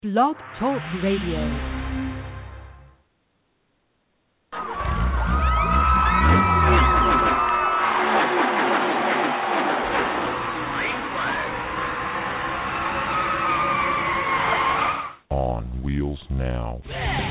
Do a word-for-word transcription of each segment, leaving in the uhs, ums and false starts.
Blog Talk Radio. On Wheels Now.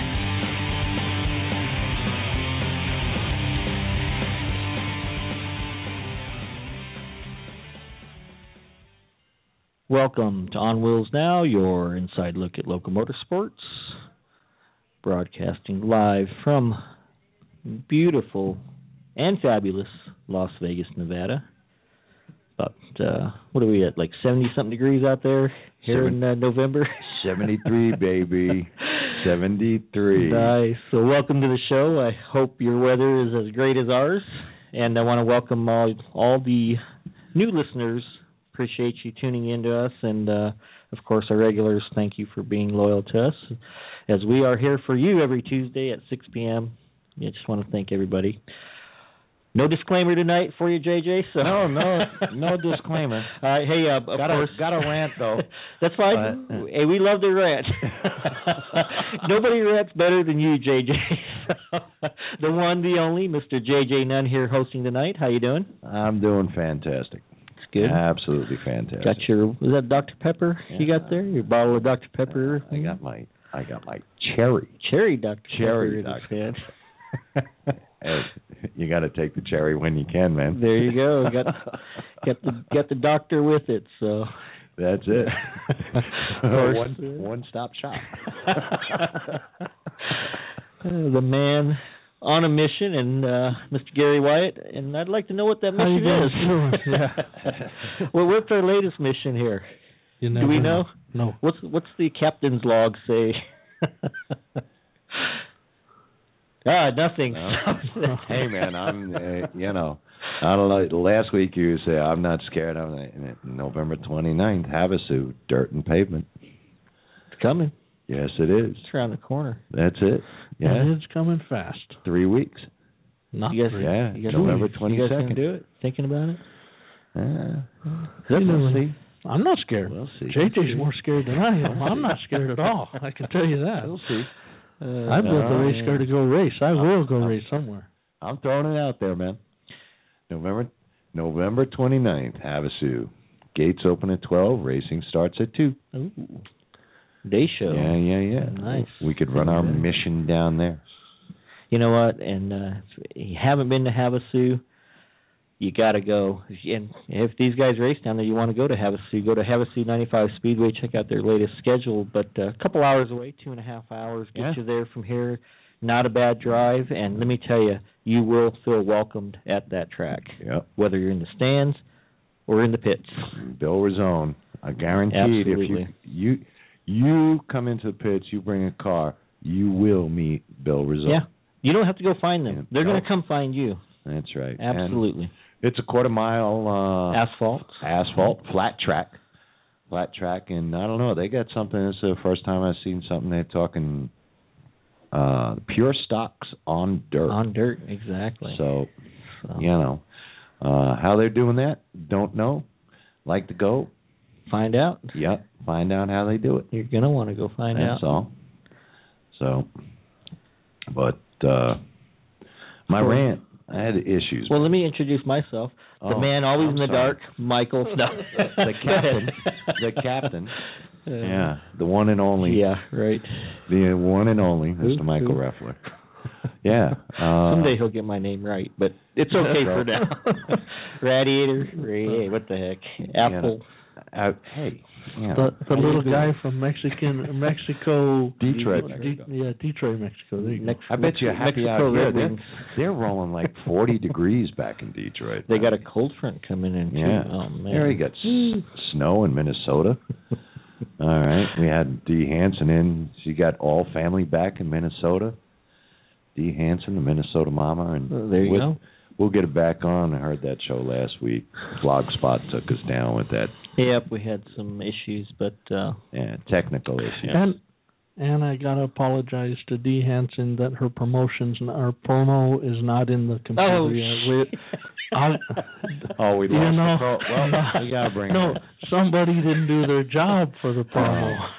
Welcome to On Wheels Now, your inside look at local motorsports, broadcasting live from beautiful and fabulous Las Vegas, Nevada. About, uh, what are we at, like seventy-something degrees out there here Seven, in uh, November? seventy-three, baby. seventy-three. Nice. So welcome to the show. I hope your weather is as great as ours. And I want to welcome all, all the new listeners. Appreciate you tuning in to us. And, uh, of course, our regulars, thank you for being loyal to us. As we are here for you every Tuesday at six p.m. I just want to thank everybody. No disclaimer tonight for you, J J. So no, no, no disclaimer. All right, hey, uh, of got course, a, got a rant though. That's fine. Uh, hey, we love to rant. Nobody rants better than you, J J. The one, the only, Mister J J Nunn here hosting tonight. How you doing? I'm doing fantastic. It's good. Absolutely fantastic. Got your was that Doctor Pepper yeah. you got there? Your bottle of Doctor Pepper. Uh, I got my I got my cherry. Cherry Doctor Cherry Pepper. Doctor Hey, you got to take the cherry when you can, man. There you go. Got got the got the doctor with it. So that's it. one one stop shop. uh, the man on a mission, and uh, Mister Gary Wyatt, and I'd like to know what that How mission is. Yeah. Well, what's our latest mission here? You Do we know? know? No. What's what's the captain's log say? Ah, nothing. No. Hey, man, I'm, uh, you know, I don't know. Last week you say, I'm not scared. I'm like, November twenty-ninth, Havasu, dirt and pavement. It's coming. Yes, it is. It's around the corner. That's it. Yeah. And it's coming fast. Three weeks. Not you guys, three. Yeah, you guys, November you twenty-second. guys can do it? Thinking about it? Yeah. You know, We'll see. I'm not scared. We'll see. J J's more scared than I am. I'm not scared at all. I can tell you that. We'll see. Uh, I built uh, a race car to go race. I will go I'm, race somewhere. I'm throwing it out there, man. November November twenty-ninth, Havasu. Gates open at twelve. Racing starts at two. Ooh. Day show. Yeah, yeah, yeah. Nice. We could run our mission down there. You know what? And uh, if you haven't been to Havasu, you got to go. And if these guys race down there, you want to go to Havasu, go to Havasu ninety-five Speedway, check out their latest schedule. But uh, a couple hours away, two and a half hours, get yeah. you there from here. Not a bad drive. And let me tell you, you will feel welcomed at that track, Yep. whether you're in the stands or in the pits. Bill Rizzone, I guarantee Absolutely. if you, you you come into the pits, you bring a car, you will meet Bill Rizzone. Yeah. You don't have to go find them. Yeah. They're No. going to come find you. That's right. Absolutely. And it's a quarter mile uh, Asphalt. asphalt, flat track. Flat track, and I don't know, they got something, this is the first time I've seen something, they're talking uh, pure stocks on dirt. On dirt, exactly. So, So. you know, uh, how they're doing that, don't know. Like to go, Find out. yep, find out how they do it. You're going to want to go find That's out. all. So, but uh, my Sure. rant, I had issues. Well, let me introduce myself. The Oh, man always I'm in the sorry. dark, Michael. No. the captain, the captain, Uh, yeah, the one and only, Yeah, right. the one and only, Mister Who? Michael Who? Reffler. Yeah. Uh, Someday he'll get my name right, but it's okay for now. Radiator, Ray, what the heck? Apple. Uh, hey, yeah. The, the How little you guy doing? from Mexican, Mexico. Detroit, De- Mexico. yeah, Detroit, Mexico. There you go. Mex- I bet you're happy Mexico out here. Red They're, Wings. they're rolling like forty degrees back in Detroit. They got a cold front coming in, too. Yeah. Oh, man. There you got s- snow in Minnesota. All right. We had Dee Hansen in. She got all family back in Minnesota. Dee Hansen, the Minnesota mama. And Well, there you we'll, go. We'll get it back on. I heard that show last week. Blogspot took us down with that. Yep, we had some issues, but uh, Yeah, technical issues. And and I gotta apologize to Dee Hansen that her promotions, her promo is not in the computer Oh, yet. We, I, Oh, we you lost know, the pro. Well, we gotta bring no, it. somebody didn't do their job for the promo.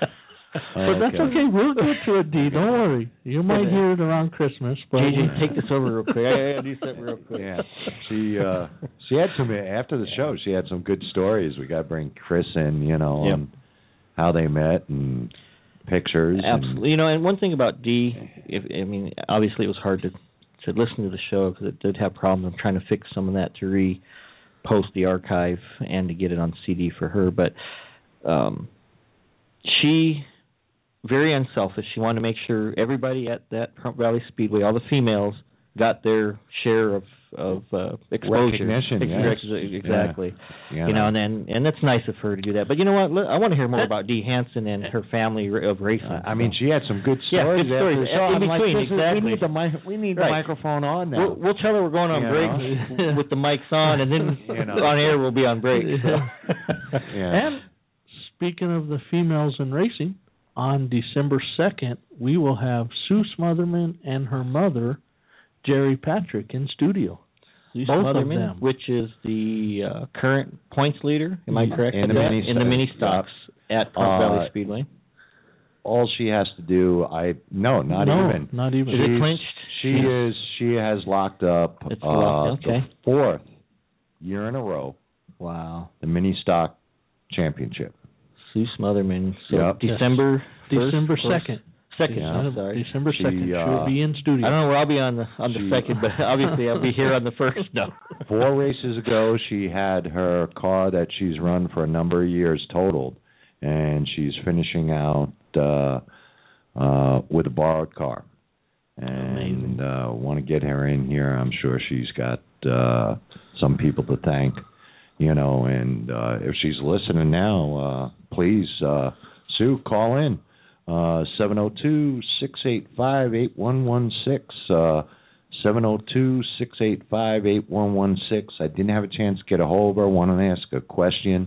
But that's okay. We'll get to it, Dee. Don't worry. You might hear it around Christmas. But J J, take this over real quick. I gotta do something real quick. Yeah, she uh, she had some after the show. She had some good stories. We got to bring Chris in, you know, Yep. on how they met and pictures. Absolutely. You know, and one thing about Dee, if, I mean, obviously it was hard to to listen to the show because it did have problems. I'm trying to fix some of that to re-post the archive and to get it on C D for her. But um, she, very unselfish. She wanted to make sure everybody at that Pahrump Valley Speedway, all the females, got their share of of uh, exposure. Recognition, Ex- yes. Exactly. Yeah. You know, and then and that's nice of her to do that. But you know what? I want to hear more about Dee Hansen and her family of racing. Uh, I mean, she had some good Yeah, stories. good stories. After the show. In I'm like, between, this is- exactly. We need the, mi- we need the Right. microphone on now. We'll, we'll tell her we're going on You break know? with the mics on, and then You know. on air we'll be on break. So. Yeah. And speaking of the females in racing, on December second, we will have Sue Smotherman and her mother, Jerry Patrick, in studio. Sue Both of Smotherman, them. which is the uh, current points leader, am I correct? In with the that? mini in the stock. mini stocks at Pahrump Uh, Valley Speedway. All she has to do, I no, not no, even. not even. Is it She's- clinched? She is. She has locked up It's uh, locked, okay. the fourth year in a row Wow. the mini stock championship. Sue Smotherman. So Yep. December first, December first- second. Second, Yeah. I'm sorry. December She, second. uh, She'll be in studio. I don't know where I'll be on the on the She- second, but obviously I'll be here on the first. No. Four races ago, she had her car that she's run for a number of years totaled, and she's finishing out uh, uh, with a borrowed car. And uh, want to get her in here. I'm sure she's got uh, some people to thank, you know. And uh, if she's listening now, uh, please, uh, Sue, call in. Uh, seven oh two, six eight five, eight one one six, uh, seven oh two, six eight five, eight one one six. I didn't have a chance to get a hold of her. Want to ask a question.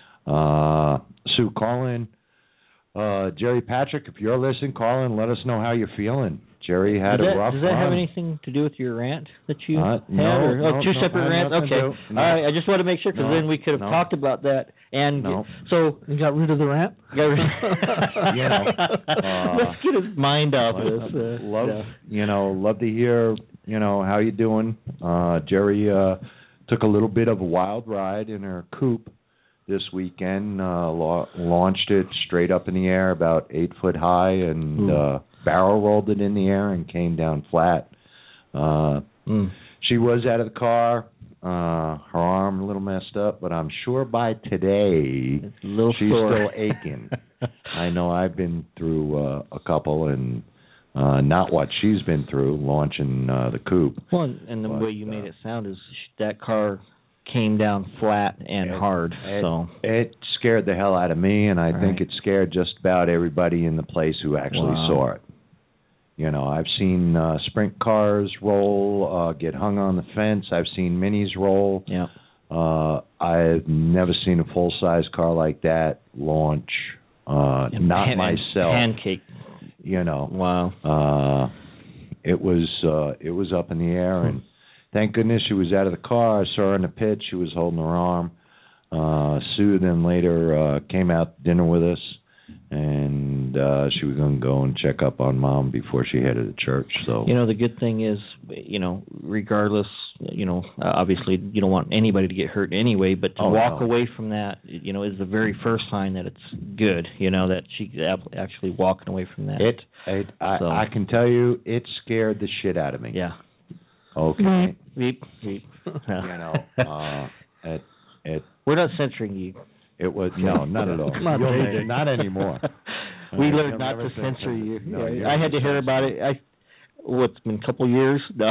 Uh, Sue, call in. Uh, Jerry Patrick, if you're listening, call in. Let us know how you're feeling. Jerry had does a that, rough Does that run. have anything to do with your rant that you Uh, had? no, or, no, oh, two no, separate I have rants? nothing Okay. to do. No. All right. I just want to make sure because No, then we could have no. talked about that. And No. so You got rid of the rant? got rid- You know, uh, let's get his mind off of this. Uh, love, yeah. you know, love to hear, you know, how you doing. Uh, Jerry uh, took a little bit of a wild ride in her coupe this weekend. Uh, la- launched it straight up in the air, about eight foot high, and uh, barrel rolled it in the air and came down flat. Uh, Mm. She was out of the car. Uh, her arm a little messed up, but I'm sure by today It's a little she's sore. still aching. I know I've been through uh, a couple, and uh, not what she's been through launching uh, the coupe. Well, and, and the But, way you uh, made it sound is sh- that car came down flat and It- hard. It, so it scared the hell out of me, and I Right. think it scared just about everybody in the place who actually Wow. saw it. You know, I've seen uh, sprint cars roll, uh, get hung on the fence. I've seen minis roll. yeah. Uh, I've never seen a full-size car like that launch. Uh, And not pan- myself. Pancake. You know, Wow. uh, it was uh, it was up in the air, and thank goodness she was out of the car. I saw her in the pit. She was holding her arm. Uh, Sue then later uh, came out to dinner with us, and uh, she was going to go and check up on Mom before she headed to church. So You know, the good thing is, you know, regardless, you know, uh, obviously you don't want anybody to get hurt anyway, but to Oh, walk no. away from that, you know, is the very first sign that it's good, you know, that she's ap- actually walking away from that. it, it I, So- I can tell you, it scared the shit out of me. Yeah. Okay. Beep, beep. You know, uh, it it We're not censoring you. it was no, not at all. Come on, You'll J J. never- not anymore. we Uh, learned you'll not never to censor censor me. you. No, Yeah, you're I had never to hear about censored. it. I what's been a couple years? No.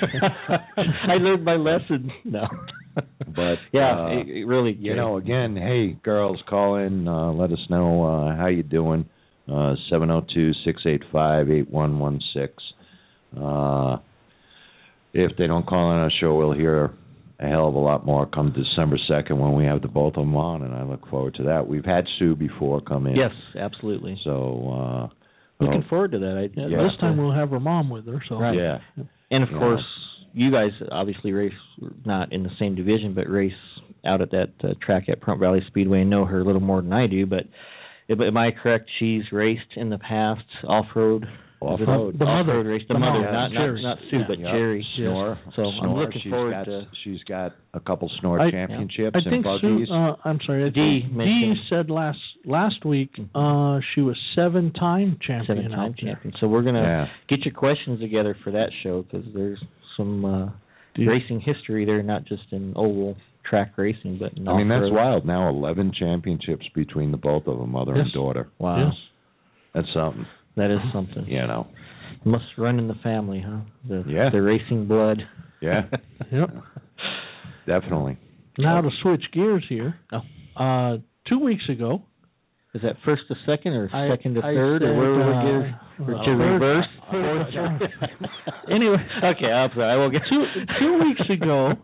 I learned my lesson. No. But yeah, uh, it, it really. you know, again, hey girls, call in. Uh, let us know uh, how you doing. Uh, seven zero two six eight five eight one one six. Uh, if they don't call in our show, we'll hear a hell of a lot more come December second when we have the both of them on, and I look forward to that. We've had Sue before come in. Yes, absolutely. So uh, Looking well, forward to that. I, Yeah, Yeah. This time we'll have her mom with her. So Right. yeah. And of Yeah. course, you guys obviously race not in the same division, but race out at that uh, track at Pahrump Valley Speedway and know her a little more than I do. But Am I correct? She's raced in the past off-road. Off-road. The mother. Off-road race. The, The mother, mother. not, not Jerry. not Sue, Yeah. but Yep. Jerry. Snore. So I'm Snore. looking she's forward got, to. She's got a couple Snore I- championships I and think buggies. Sue, uh, I'm sorry. I Dee think Dee mentioned- said last last week Mhm. uh, she was seven-time champion. Seven-time out there. champion. So we're gonna yeah. get your questions together for that show because there's some uh, Dee- racing history there, not just in oval track racing, but in I mean, that's off-road. wild. Now eleven championships between the both of them, mother Yes. and daughter. Wow, Yes. That's something, that is something. you know. Must run in the family, huh? The, Yeah. the racing blood. Yeah, Yep. definitely. Now to switch gears here. Oh. Uh, two weeks ago, Is that first to second or I- second to I third or said, where would uh, we gear? Or uh, to reverse? third- Anyway, okay, I'm sorry. I will get two two weeks ago,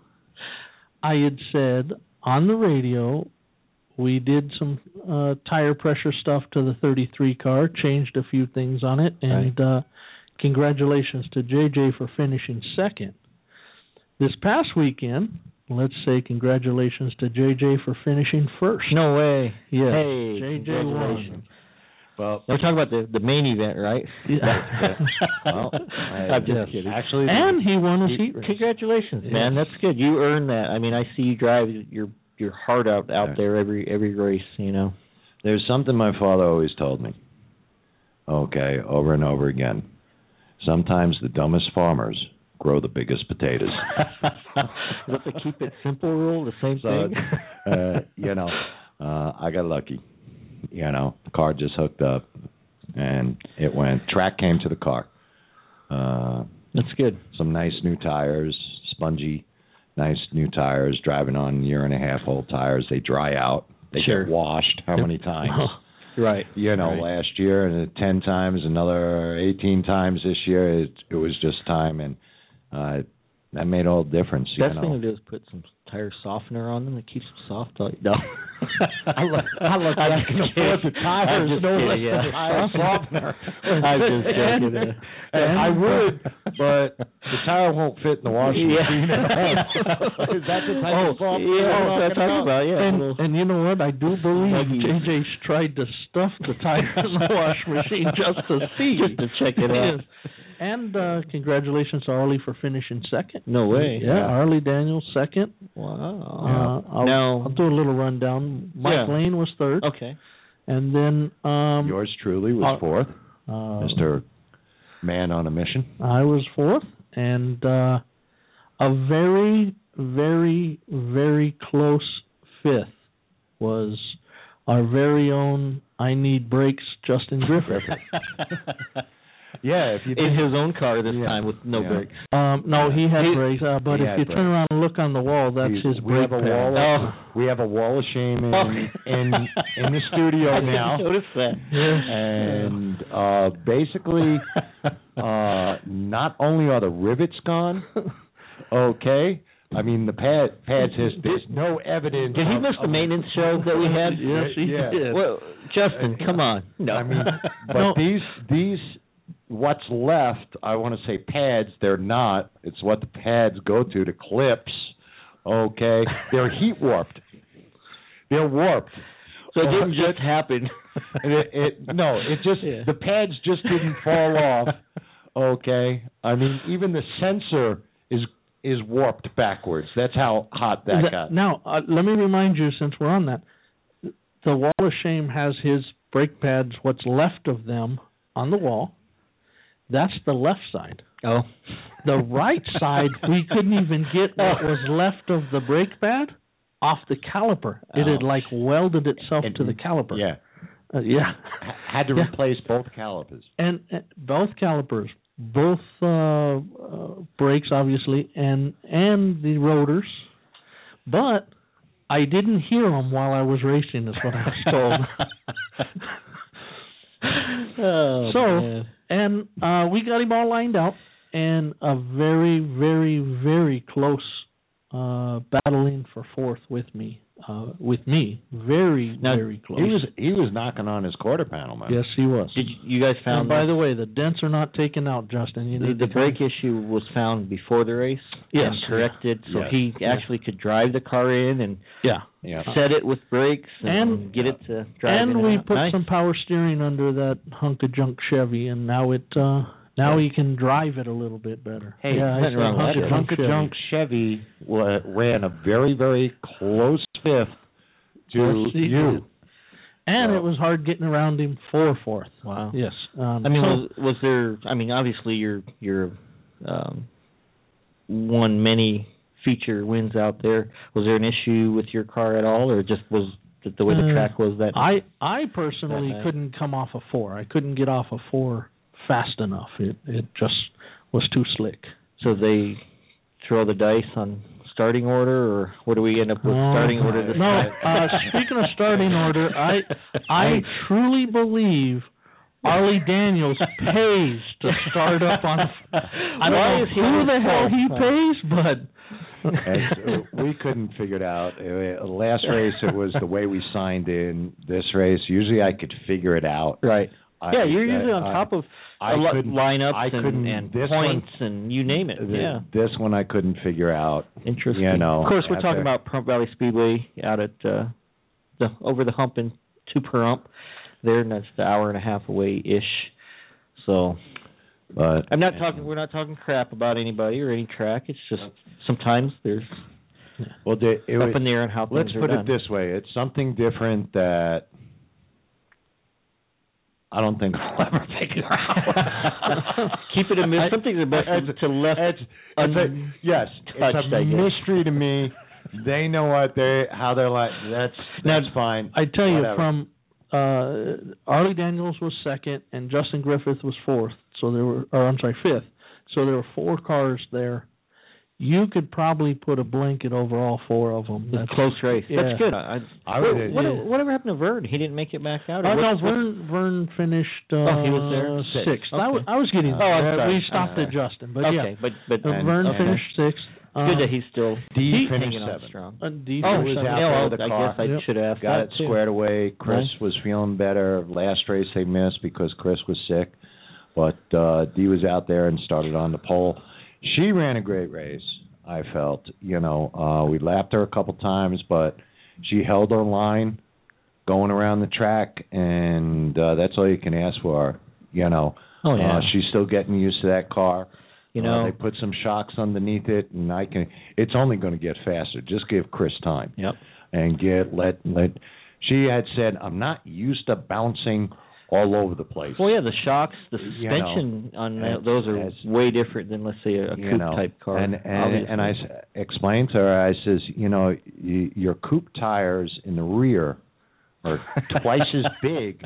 I had said on the radio we did some uh, tire pressure stuff to the thirty-three car, changed a few things on it, and uh, congratulations to J J for finishing second. This past weekend, let's say congratulations to J J for finishing first. No way. Yes. Hey, J J congratulations. won. Well, We're talking about the the main event, right? Yeah. well, I- I'm just yes. kidding. Actually, And he won his You- heat race. Congratulations, Yes. man. That's good. You earned that. I mean, I see you drive your your heart out out Yeah. there every every race. You know. there's something my father always told me. Okay, over and over again. Sometimes the dumbest farmers grow the biggest potatoes. Is that the keep it simple rule? The same So, thing. uh, you know, uh, I got lucky. You know, the car just hooked up, and it went. Track came to the car. Uh, That's good. some nice new tires, spongy, nice new tires. Driving on year and a half old tires, they dry out. They Sure. get washed. How many times? Right. You know, Right. last year and ten times, another eighteen times this year. It, it was just time, and uh, that made all the difference. You Best know. thing to do is put some tire softener on them. It keeps them soft. All, no. I look, I look I'm like I can just afford the kidding. tires, I'm just no kidding, less yeah. than a tire softener. I'm just joking. And- And I would, but the tire won't fit in the washing Yeah. machine at home. Is that the type oh, of soft yeah, we're that's what I'm talking talking about. Yeah. And, Little- and you know what? I do believe Buggies. J J's tried to stuff the tire in the wash machine just to see. Just to check it out. Yes. And uh, congratulations to Arlie for finishing second. No way. Yeah, Arlie Daniels second. Wow. Uh, I'll, Now- I'll do a little rundown. Mike Yeah. Lane was third, Okay. and then um, Yours truly was Uh, fourth, uh, Mister Man on a Mission. I was fourth, and uh, a very, very, very close fifth was our very own I Need Brakes, Justin Griffith. Yeah, if you In his own car this Yeah. time with no Yeah. brakes. um, no, he had He- brakes, uh, but he if had you brakes. turn around and look on the wall, that's we, his we brake have a pad. wall. Of, Oh. We have a wall of shame in Okay. in in the studio I didn't now. notice that. And uh, basically, uh, not only are the rivets gone, okay. I mean, the pad pads has there's no evidence. Did he of- miss the of- maintenance show that we had? Yes, he Yeah. did. Well, Justin, come on. No. I mean, but No. these these what's left, I want to say pads, they're not. It's what the pads go to, the clips. Okay, they're heat warped. They're warped. so it didn't Oh, just happen. It, it, no, it just Yeah. the pads just didn't fall off. Okay, I mean even the sensor is is warped backwards. That's how hot that Th- got. Now, uh, let me remind you, since we're on that, the Wall of Shame has his brake pads, what's left of them, on the wall. That's the left side. Oh. The right side, we couldn't even get what was left of the brake pad off the caliper. It had Oh. like welded itself And- to the caliper. Yeah, Uh, yeah. H- had to Yeah. replace both calipers. And uh, both calipers, both uh, uh, brakes, obviously, and and the rotors. But I didn't hear them while I was racing, is what I was told. Oh, So, man. and uh, we got him all lined out, and a very, very, very close uh, battling for fourth with me. Uh, with me, very, now, very close. He was he was knocking on his quarter panel, man. Yes, he was. Did you, you guys found? And by the way, the dents are not taken out, Justin. You the, need the to brake issue was found before the race. Yes. And corrected, so Yes. he actually could drive the car in and Yeah. Yeah. set it with brakes and, And- get it to drive in And we out. put Nice. some power steering under that hunk of junk Chevy, and now it uh, now he can drive it a little bit better. Hey, yeah, I nothing said wrong with hunk that. of Hunk of Chevy. Junk Chevy wa- ran a very, very close fifth to Yes, he you. did. And So- it was hard getting around him for fourth. Wow. Yes. Um, I mean, so- was, was there? I mean, obviously, you're you're um, won many feature wins out there. Was there an issue with your car at all, or just was the, the way the Uh, track was that? I I personally That night. couldn't come off a four. I couldn't get off a four fast enough. It it just was too slick. So they throw the dice on starting order, or what do we end up with Oh, starting order this no, time? uh, speaking of starting order, I I truly believe Arlie Daniels pays to start up on. I don't Why know is he who on the hell he twelve? pays, but. And so we couldn't figure it out. Uh, Last race, it was the way we signed in. This race, usually I could figure it out. Right. I, yeah, you're usually on I- top of I a lo- couldn't- lineups I and, couldn't- and this points one- and you name it. The- yeah. This one I couldn't figure out. Interesting. You know, of course, we're after- talking about Pahrump Valley Speedway out at uh, the over the hump in to Pahrump. There, and that's the hour and a half away ish. So But I'm not talking. We're not talking crap about anybody or any track. It's just sometimes there's well, the, it up was, in the air on how things let's are put done. it this way: it's something different that I don't think I'll ever figure out. Keep it a mystery. Something the best It's- to left. It's, it's a, yes, it's untouched, a I guess. mystery to me. They know what they how they're like. That's Now, that's fine. I tell you, Whatever. from uh, Arlie Daniels was second, and Justin Griffith was fourth. So there were, or I'm sorry, fifth. So there were four cars there. You could probably put a blanket over all four of them. It's a close race. Yeah. That's good. I, I what, would- what, yeah. whatever happened to Vern? He didn't make it back out. or Oh no, what's- what's- Vern Vern finished. Uh, Oh, he was there? sixth. Sixth. I, was, Okay. I was getting. Oh, I'm there. sorry. We stopped I'm at Justin, but okay, yeah. but but Uh, And- Vern and- finished sixth. Uh, good that he's still D he finished hanging on seventh. strong. uh, D Oh, was seven. out yeah, there well, with the I car. guess I Yep. should have asked Got that it too. squared away. Chris Nice. was feeling better. Last race they missed because Chris was sick, but uh, Dee was out there and started on the pole. She ran a great race. I felt, you know, uh, we lapped her a couple times, but she held her line going around the track, and uh, that's all you can ask for. You know, Oh yeah. uh, she's still getting used to that car. you Uh, know. they put some shocks underneath it, and I can. It's only going to get faster. Just give Chris time. Yep. And get let let. She had said, "I'm not used to bouncing all over the place." Well, yeah, the shocks, the You know, suspension on that, as- those are as- way different than, let's say, a, a you coupe know, type car. And and, and I obviously. s- explained to her, I says, you know, y your coupe tires in the rear are twice as big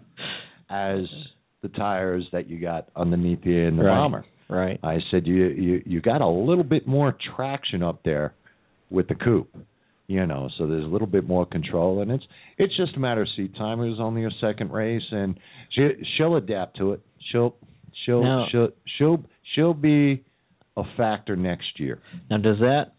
as the tires that you got underneath you in the Right. Bomber. Right. I said, you, you you got a little bit more traction up there with the coupe, you know, so there's a little bit more control, and it's it's just a matter of seat time. It was only her second race, and she she'll adapt to it. She'll she'll Now- she'll she'll she'll be a factor next year. Now, does that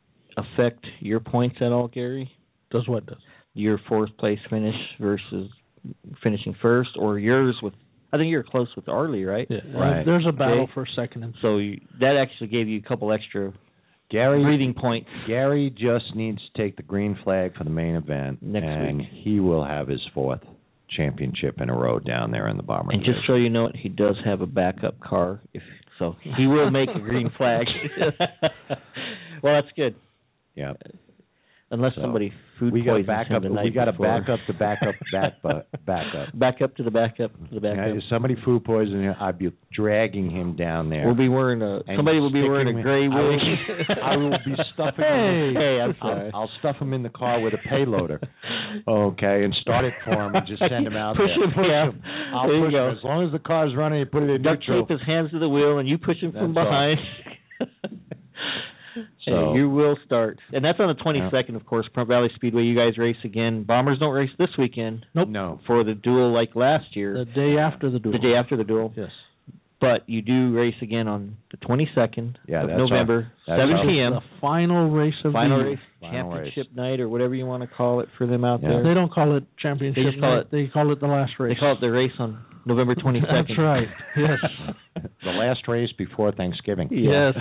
affect your points at all, Gary? Does what does? Your fourth place finish versus finishing first, or yours with? I think you're close with Arlie, right? Yeah. Right. There's a battle Okay. for second and So you, that actually gave you a couple extra Gary breathing points. Gary just needs to take the green flag for the main event, Next and week. he will have his fourth championship in a row down there in the Bomber. And just so you know, he does have a backup car, if so he will make a green flag. Well, that's good. yeah. Unless So, somebody food We got to poisons back him up. the We night got to before. back up the back up back bu- back up. Back up to the backup to the Yeah, backup. if somebody food poisoning him, I'd be dragging him down there. We'll be wearing a. and Somebody will be sticking wearing a him- gray I will, wig. I will be stuffing Hey, him. hey, I'm I'll, sorry. I'll stuff him in the car with a payloader. Okay, and start it for him and just send him out Push there. him, yeah. I'll There you push go. him. As long as the car's running, you put it in Duct neutral. tape his hands to the wheel, and you push him from That's all. behind. So- Hey, you will start, and that's on the twenty-second, of course. Pahrump Valley Speedway. You guys race again. Bombers don't race this weekend. Nope. No. For the duel like last year, The day after the duel. the day after the duel. Yes. But you do race again on the twenty-second Yeah, of that's November, our- that's seven our- p.m. The final race of Final the race, Final championship race. night, or whatever you want to call it for them out Yeah. there. They don't call it championship They just call night. it- They call it the last race. They call it the race on November twenty-second. That's right. Yes. The last race before Thanksgiving. Yes.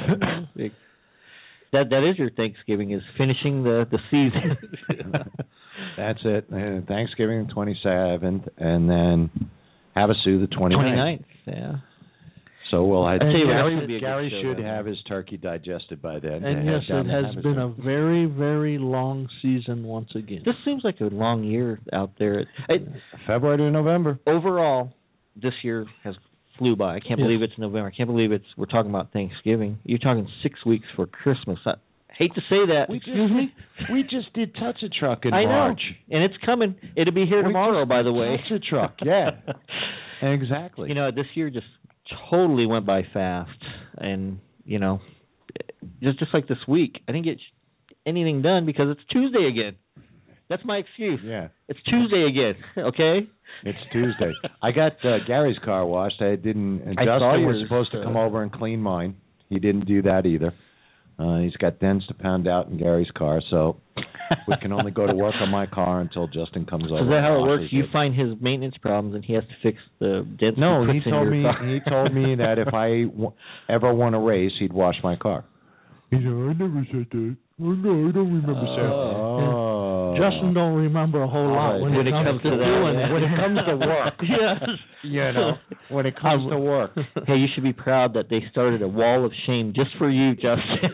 that that is your Thanksgiving, is finishing the the season. That's it. Uh, Thanksgiving the twenty-seventh, and then Havasu the twenty-ninth. twenty-ninth. Yeah. So we'll I tell you what, Gary, this would be a good Gary show, should though. have his turkey digested by then. And head yes, down it to has Havasu. been a very, very long season once again. This seems like a long year out there. It, February to November. overall, this year has flew by. I can't Yes. believe it's November. I can't believe it's we're talking about Thanksgiving. You're talking six weeks for Christmas. I hate to say that. We just, Excuse me. We just did Touch a Truck in I know, March. and it's coming. It'll be here We tomorrow, just by the did way. Touch a Truck, yeah. Exactly. You know, this year just totally went by fast, and you know, just just like this week, I didn't get sh- anything done because it's Tuesday again. That's my excuse. yeah, It's Tuesday again. Okay. it's Tuesday. I got uh, Gary's car washed. I didn't. And I saw Justin was yours, supposed to uh, come over and clean mine. He didn't do that either. Uh, he's got dents to pound out in Gary's car, so we can only go to work on my car until Justin comes over. Is that how it and works? washes You find his maintenance problems, and he has to fix the dents. No, he he puts in told your me car. he told me that if I w- ever won a race, he'd wash my car. He said, "I never said that. Oh no, I don't remember saying that." Oh. Justin don't remember a whole lot Right. when, When it it comes, comes to to that, doing yeah. it. When it comes to work. Yes. You know, when it comes to work. Hey, you should be proud that they started a wall of shame just for you, Justin.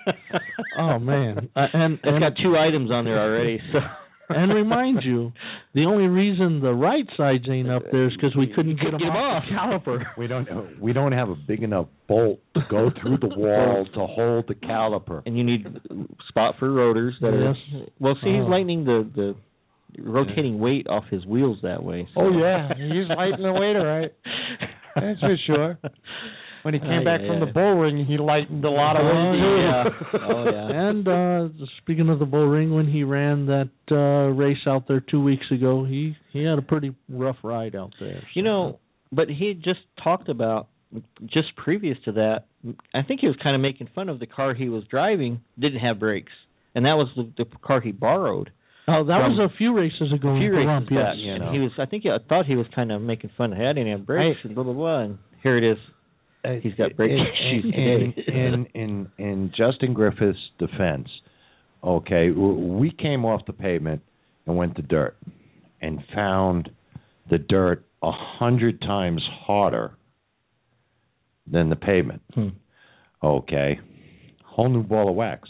Oh man, uh, and It's and got two items on there already. So. and remind you, the only reason the right sides ain't up there is because we couldn't get them Get 'em off off. the caliper. We don't we don't have a big enough bolt to go through the wall to hold the caliper. And you need spot for rotors that Yes. are. Well, see, he's Oh. lightening the the rotating weight off his wheels that way. So. Oh yeah, he's lighting the weight, all right. That's for sure. When he came Uh, back yeah, from yeah. the bull ring, he lightened a lot of Oh, weight. yeah. Oh, yeah. And uh, speaking of the bull ring, when he ran that uh, race out there two weeks ago, he he had a pretty rough ride out there. You know, but he had just talked about just previous to that. I think he was kind of making fun of the car he was driving didn't have brakes, and that was the, the car he borrowed. Oh, that from was a few races ago. A few in races Pahrump, back, yes. you and know. he was. I think I thought he was kind of making fun of. Hey, I didn't have brakes, and blah blah blah. And here it is. He's got brake in, issues in, today. in, in, in Justin Griffith's defense, okay, w- we came off the pavement and went to dirt and found the dirt a hundred times harder than the pavement. Hmm. Okay, whole new ball of wax.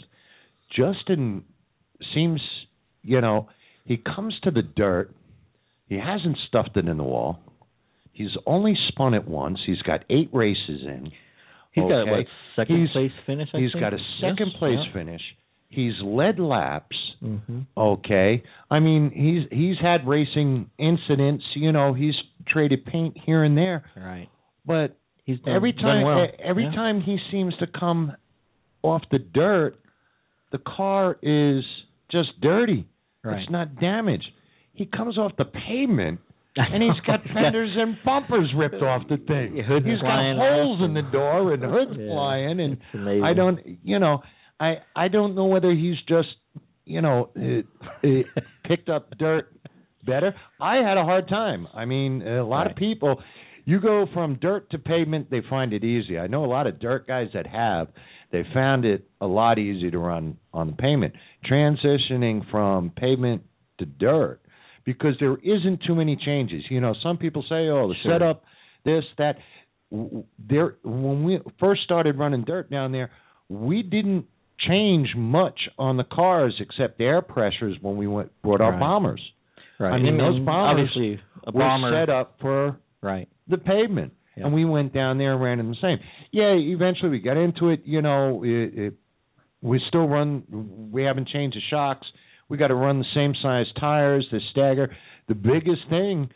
Justin seems, you know, he comes to the dirt. He hasn't stuffed it in the wall. He's only spun it once. He's got eight races in. He's got Okay. what second He's- place finish. I He's think? got a second Yes, place yeah. finish. He's led laps. Mm-hmm. Okay. I mean, he's he's had racing incidents. You know, he's traded paint here and there. Right. But He's done, every done time, well. e- every Yeah. time he seems to come off the dirt, the car is just dirty. Right. It's not damaged. He comes off the pavement. And he's got fenders and bumpers ripped off the thing. Yeah, hoods He's got flying holes off in the door and hoods Yeah, flying, and it's amazing. I don't, you know, I I don't know whether he's just, you know, uh, uh, picked up dirt better. I had a hard time. I mean, a lot Right. of people, you go from dirt to pavement, they find it easy. I know a lot of dirt guys that have. They found it a lot easier to run on the pavement. Transitioning from pavement to dirt, because there isn't too many changes. You know, some people say, "Oh, the Sure. setup, this, that." W- There, when we first started running dirt down there, we didn't change much on the cars except air pressures when we went brought our Right. bombers. Right. I mean, And those then bombers obviously a were bomber. set up for Right. the pavement, Yeah. and we went down there and ran them the same. Yeah, eventually we got into it. You know, it, it, we still run. We haven't changed the shocks. We got to run the same size tires, the stagger. The biggest thing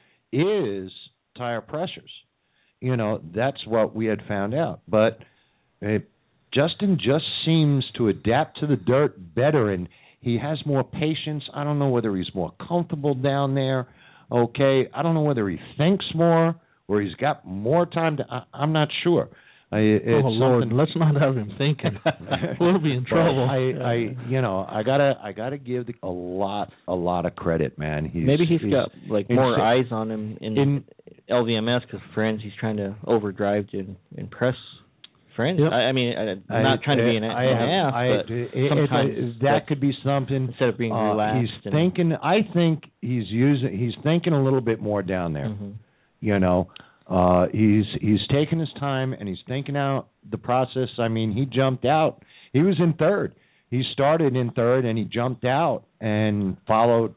is tire pressures. You know, that's what we had found out. But it, Justin just seems to adapt to the dirt better, and he has more patience. I don't know whether he's more comfortable down there. Okay, I don't know whether he thinks more, or he's got more time to. I, I'm not sure. I, it's oh Lord, something- let's not have him thinking. We'll be in trouble. I, I, you know, I gotta, I gotta give the, a lot, a lot of credit, man. He's, Maybe he's, he's got like he's- more eyes on him in, in- L V M S because friends. He's trying to overdrive to impress friends. Yep. I, I mean, I, I'm not I- trying to be an, I an have- ass, I- but it- it- sometimes it- that that's- could be something. instead of being Uh, relaxed. he's and, thinking. I think he's using. He's thinking a little bit more down there. Mhm. You know, uh, he's he's taking his time and he's thinking out the process. I mean, he jumped out. He was in third. He started in third and he jumped out and followed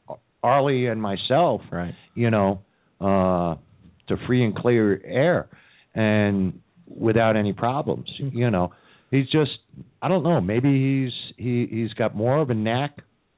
Arlie and myself. Right. You know, uh, to free and clear air and without any problems. You know, he's just. I don't know. Maybe he's he he's got more of a knack,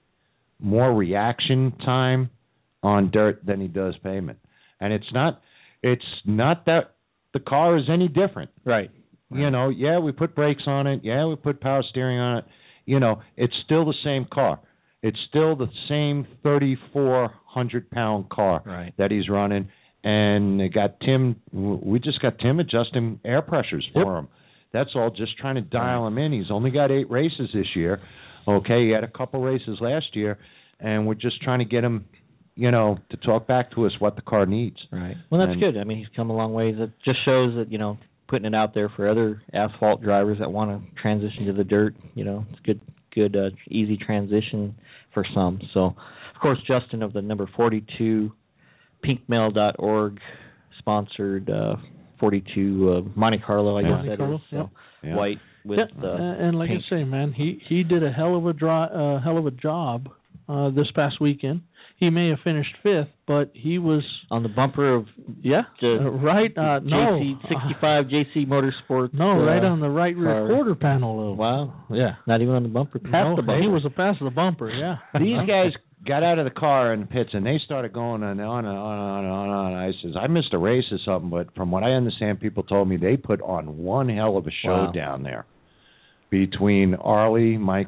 more reaction time on dirt than he does pavement. And it's not it's not that the car is any different. Right. You know, yeah, we put brakes on it. Yeah, we put power steering on it. You know, it's still the same car. It's still the same thirty-four hundred pound car Right. that he's running. And they got Tim. We just got Tim adjusting air pressures for Yep. him. That's all. Just trying to dial him in. He's only got eight races this year. Okay, he had a couple races last year, and we're just trying to get him, you know, to talk back to us what the car needs. Right. Well, that's And- good. I mean, he's come a long ways. It just shows that, you know, putting it out there for other asphalt drivers that want to transition to the dirt, you know, it's good, good, uh, easy transition for some. So, of course, Justin of the number forty-two, pink mail dot org sponsored uh, forty-two uh, Monte Carlo, I Yeah. guess Monte that Carlo, is. So yep. Yeah. white with Yeah, the uh, and like pink. I say, man, he he did a hell of a dri- uh, hell of a job uh, this past weekend. He may have finished fifth, but he was on the bumper of yeah the uh, right. Uh, no, J C sixty-five J C Motorsports. no, uh, right on the right rear car. quarter panel. Of, Wow. yeah, Not even on the bumper. Past no, the bumper. he was a past the bumper. Yeah, These guys got out of the car in the pits and they started going on and on and on and on and on. I says, I missed a race or something, but from what I understand, people told me they put on one hell of a show Wow. down there between Arlie, Mike,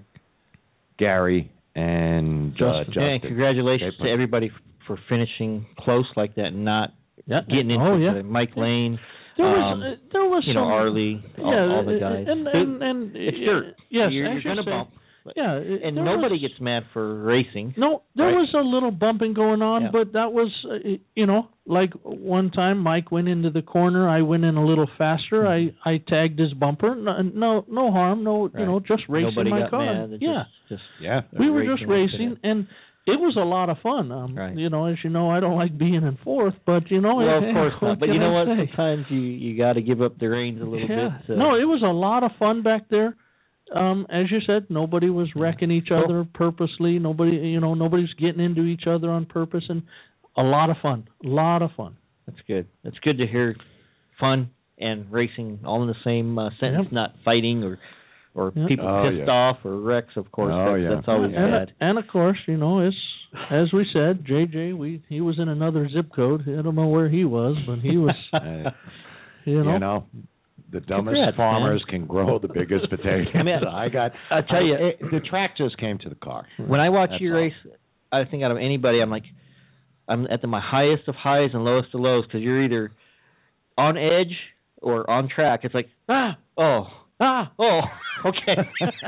Gary, and uh, Justin. Justin. Yeah, and congratulations They put- to everybody f- for finishing close like that and not yeah. getting into oh, yeah. the Mike Lane, There was um, uh, there was you know, some, Arlie, all, yeah, all the guys. and and, and it's uh, dirt. Yes, you're, as you're you going to say. bump. But- Yeah, it- And there nobody was, gets mad for racing. No, there right? was a little bumping going on, Yeah. but that was, uh, you know, like one time Mike went into the corner, I went in a little faster, Mm-hmm. I I tagged his bumper, no no, no harm, no, Right. you know, just racing Nobody my got car. mad. It Yeah, Just, just Yeah. we were just racing racing, and it was a lot of fun. Um, Right. You know, as you know, I don't like being in fourth, but you know, well, hey, of course what not. But can you know I what? say? Sometimes you you got to give up the reins a little Yeah. bit. Uh, No, it was a lot of fun back there. Um, as you said, nobody was wrecking each Cool. other purposely. Nobody, you know, nobody's getting into each other on purpose, and a lot of fun. A lot of fun. That's good. That's good to hear. Fun and racing all in the same uh, sentence, Yep. not fighting or or Yep. people Oh, pissed yeah. off or wrecks. Of course, Oh, that's, yeah. that's always and, bad. and of course, you know, it's as we said, J J. We he was in another zip code. I don't know where he was, but he was. Uh, you know, you know, the dumbest Congrats, farmers can grow the biggest potatoes. I mean, I got. I'll tell you- it, the track just came to the car. When I watch That's you all. race, I think out of anybody, I'm like, I'm at the, my highest of highs and lowest of lows because you're either on edge or on track. It's like ah, oh, ah, oh, okay.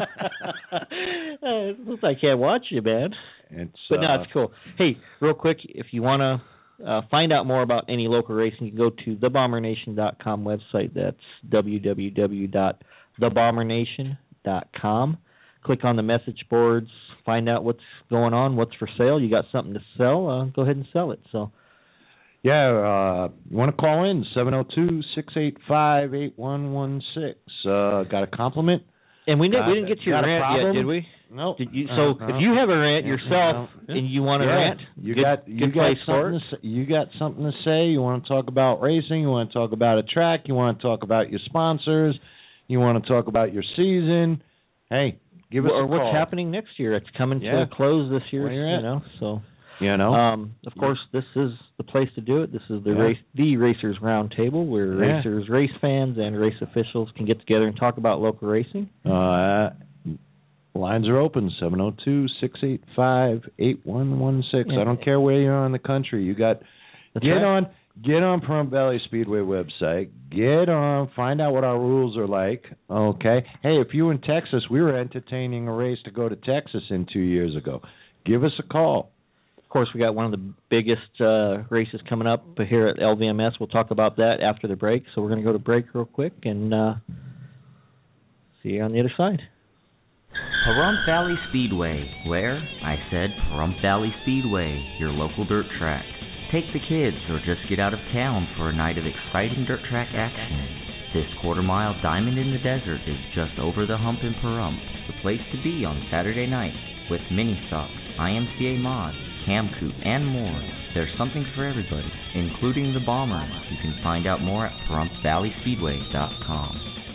uh, it looks like I can't watch you, man. It's, But no, uh, it's cool. Hey, real quick, if you want to uh, find out more about any local racing, you can go to the bomber nation dot com website. That's w w w dot the bomber nation dot com. Click on the message boards, find out what's going on, what's for sale. You got something to sell, uh, go ahead and sell it. So, Yeah, uh, you want to call in, seven oh two, six eight five, eight one one six. Uh, got a compliment? and we, did, we Uh, didn't get to your got a rant problem? yet, did we? No. Did you? Uh, So, no. if you have a rant Yeah, yourself no. and you want to Yeah, rant, you good, got you good got place for something it. to say, you got something to say. You want to talk about racing. You want to talk about a track. You want to talk about your sponsors. You want to talk about your season. Hey, give us or a what's call. happening next year. It's coming Yeah. to a close this year, Where you're you at. know. So, You know. um, of course, this is the place to do it. This is the Yeah. race, the Racers Roundtable, where Yeah. racers, race fans, and race officials can get together and talk about local racing. Uh, lines are open, seven oh two, six eight five, eight one one six. I don't care where you are in the country. You got That's get right. on get on Pahrump Valley Speedway website. Get on, find out what our rules are like. Okay. Hey, if you in Texas, we were entertaining a race to go to Texas in two years ago. Give us a call. Of course, we got one of the biggest uh, races coming up here at L V M S. We'll talk about that after the break. So we're going to go to break real quick and uh, see you on the other side. Pahrump Valley Speedway, where, I said Pahrump Valley Speedway, your local dirt track. Take the kids or just get out of town for a night of exciting dirt track action. This quarter-mile diamond in the desert is just over the hump in Pahrump, the place to be on Saturday night, with mini stocks, I M C A mods, Cam Coupe, and more. There's something for everybody, including the Bomber. You can find out more at Pahrump Valley Speedway dot com.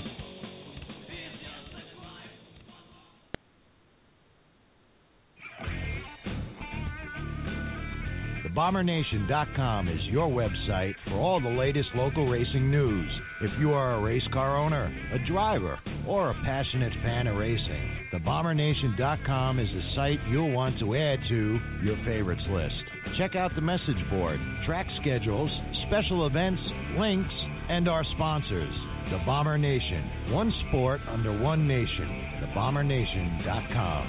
the bomber nation dot com is your website for all the latest local racing news. If you are a race car owner, a driver, or a passionate fan of racing, the bomber nation dot com is the site you'll want to add to your favorites list. Check out the message board, track schedules, special events, links, and our sponsors. The Bomber Nation, one sport under one nation. the bomber nation dot com.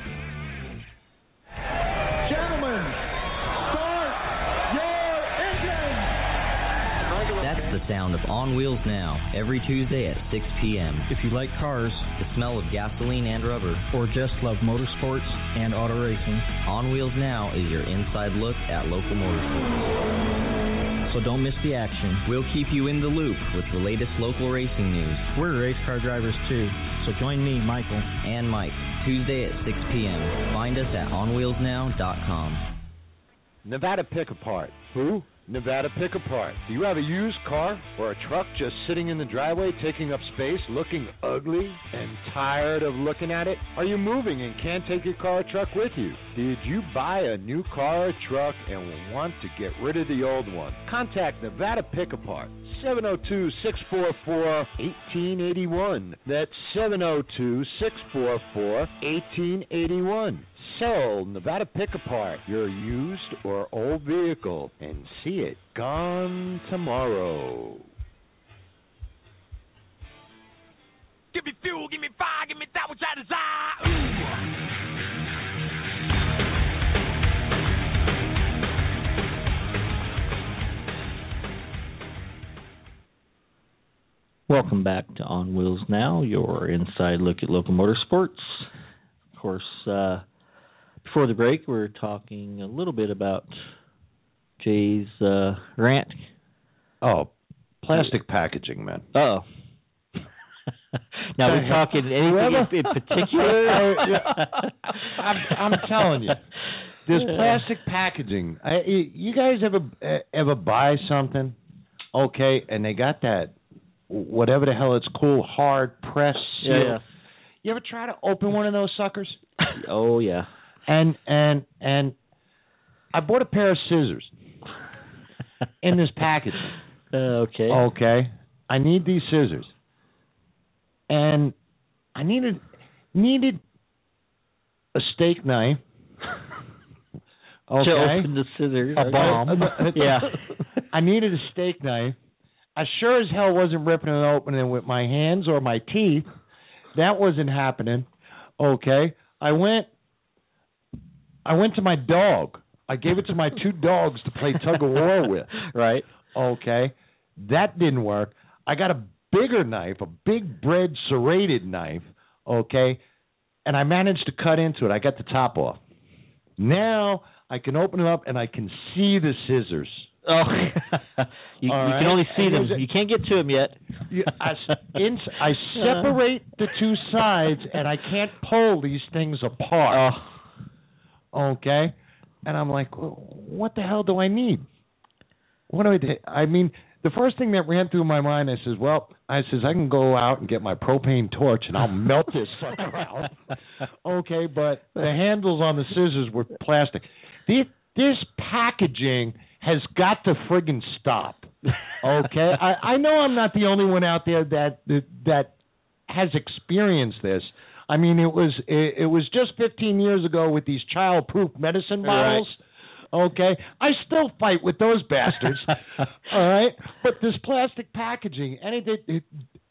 Gentlemen, start your engines! That's the sound of On Wheels Now, every Tuesday at six p.m. If you like cars, The smell of gasoline and rubber. or just love motorsports and auto racing, On Wheels Now is your inside look at local motorsports. so don't miss the action. We'll keep you in the loop with the latest local racing news. We're race car drivers too, so join me, Michael. And Mike, Tuesday at six p.m. Find us at on wheels now dot com. Nevada Pick Apart. Who? Nevada Pick Apart. Do you have a used car or a truck just sitting in the driveway taking up space, looking ugly and tired of looking at it? Are you moving and can't take your car or truck with you? Did you buy a new car or truck and want to get rid of the old one? Contact Nevada Pick Apart. seven oh two, six four four, one eight eight one. That's seven oh two, six four four, one eight eight one. Sell Nevada Pick Apart your used or old vehicle and see it gone tomorrow. Give me fuel, give me fire, give me that which I desire. Welcome back to On Wheels Now, your inside look at local motorsports. Of course, uh, before the break, we were talking a little bit about Jay's uh, rant. Oh, plastic packaging, man. Oh. Now, we're talking anything in, in particular? I'm, I'm telling you, this plastic packaging. I, you guys ever ever buy something, okay, and they got that whatever the hell it's called, hard press seal. Yeah, yeah. You ever try to open one of those suckers? Oh yeah. And and and I bought a pair of scissors in this package. Uh, okay. Okay. I need these scissors. And I needed needed a steak knife. Okay. To open the scissors. A bomb. Yeah. I needed a steak knife. I sure as hell wasn't ripping and opening it with my hands or my teeth. That wasn't happening. Okay. I went I went to my dog. I gave it to my two dogs to play tug of war with. Right. Okay. That didn't work. I got a bigger knife, a big bread serrated knife, okay, and I managed to cut into it. I got the top off. Now I can open it up and I can see the scissors. Oh, you, you right. can only see And them. there's a- You can't get to them yet. You- I, in, I separate the two sides and I can't pull these things apart. Okay? And I'm like, well, what the hell do I need? What do I do? I mean, the first thing that ran through my mind, I says, well, I says, I can go out and get my propane torch and I'll melt this sucker out. Okay, but the handles on the scissors were plastic. This, this packaging has got to friggin' stop. Okay? I, I know I'm not the only one out there that that, that has experienced this. I mean, it was it, it was just fifteen years ago with these child-proof medicine bottles. Okay, I still fight with those bastards. All right, but this plastic packaging, anything, it,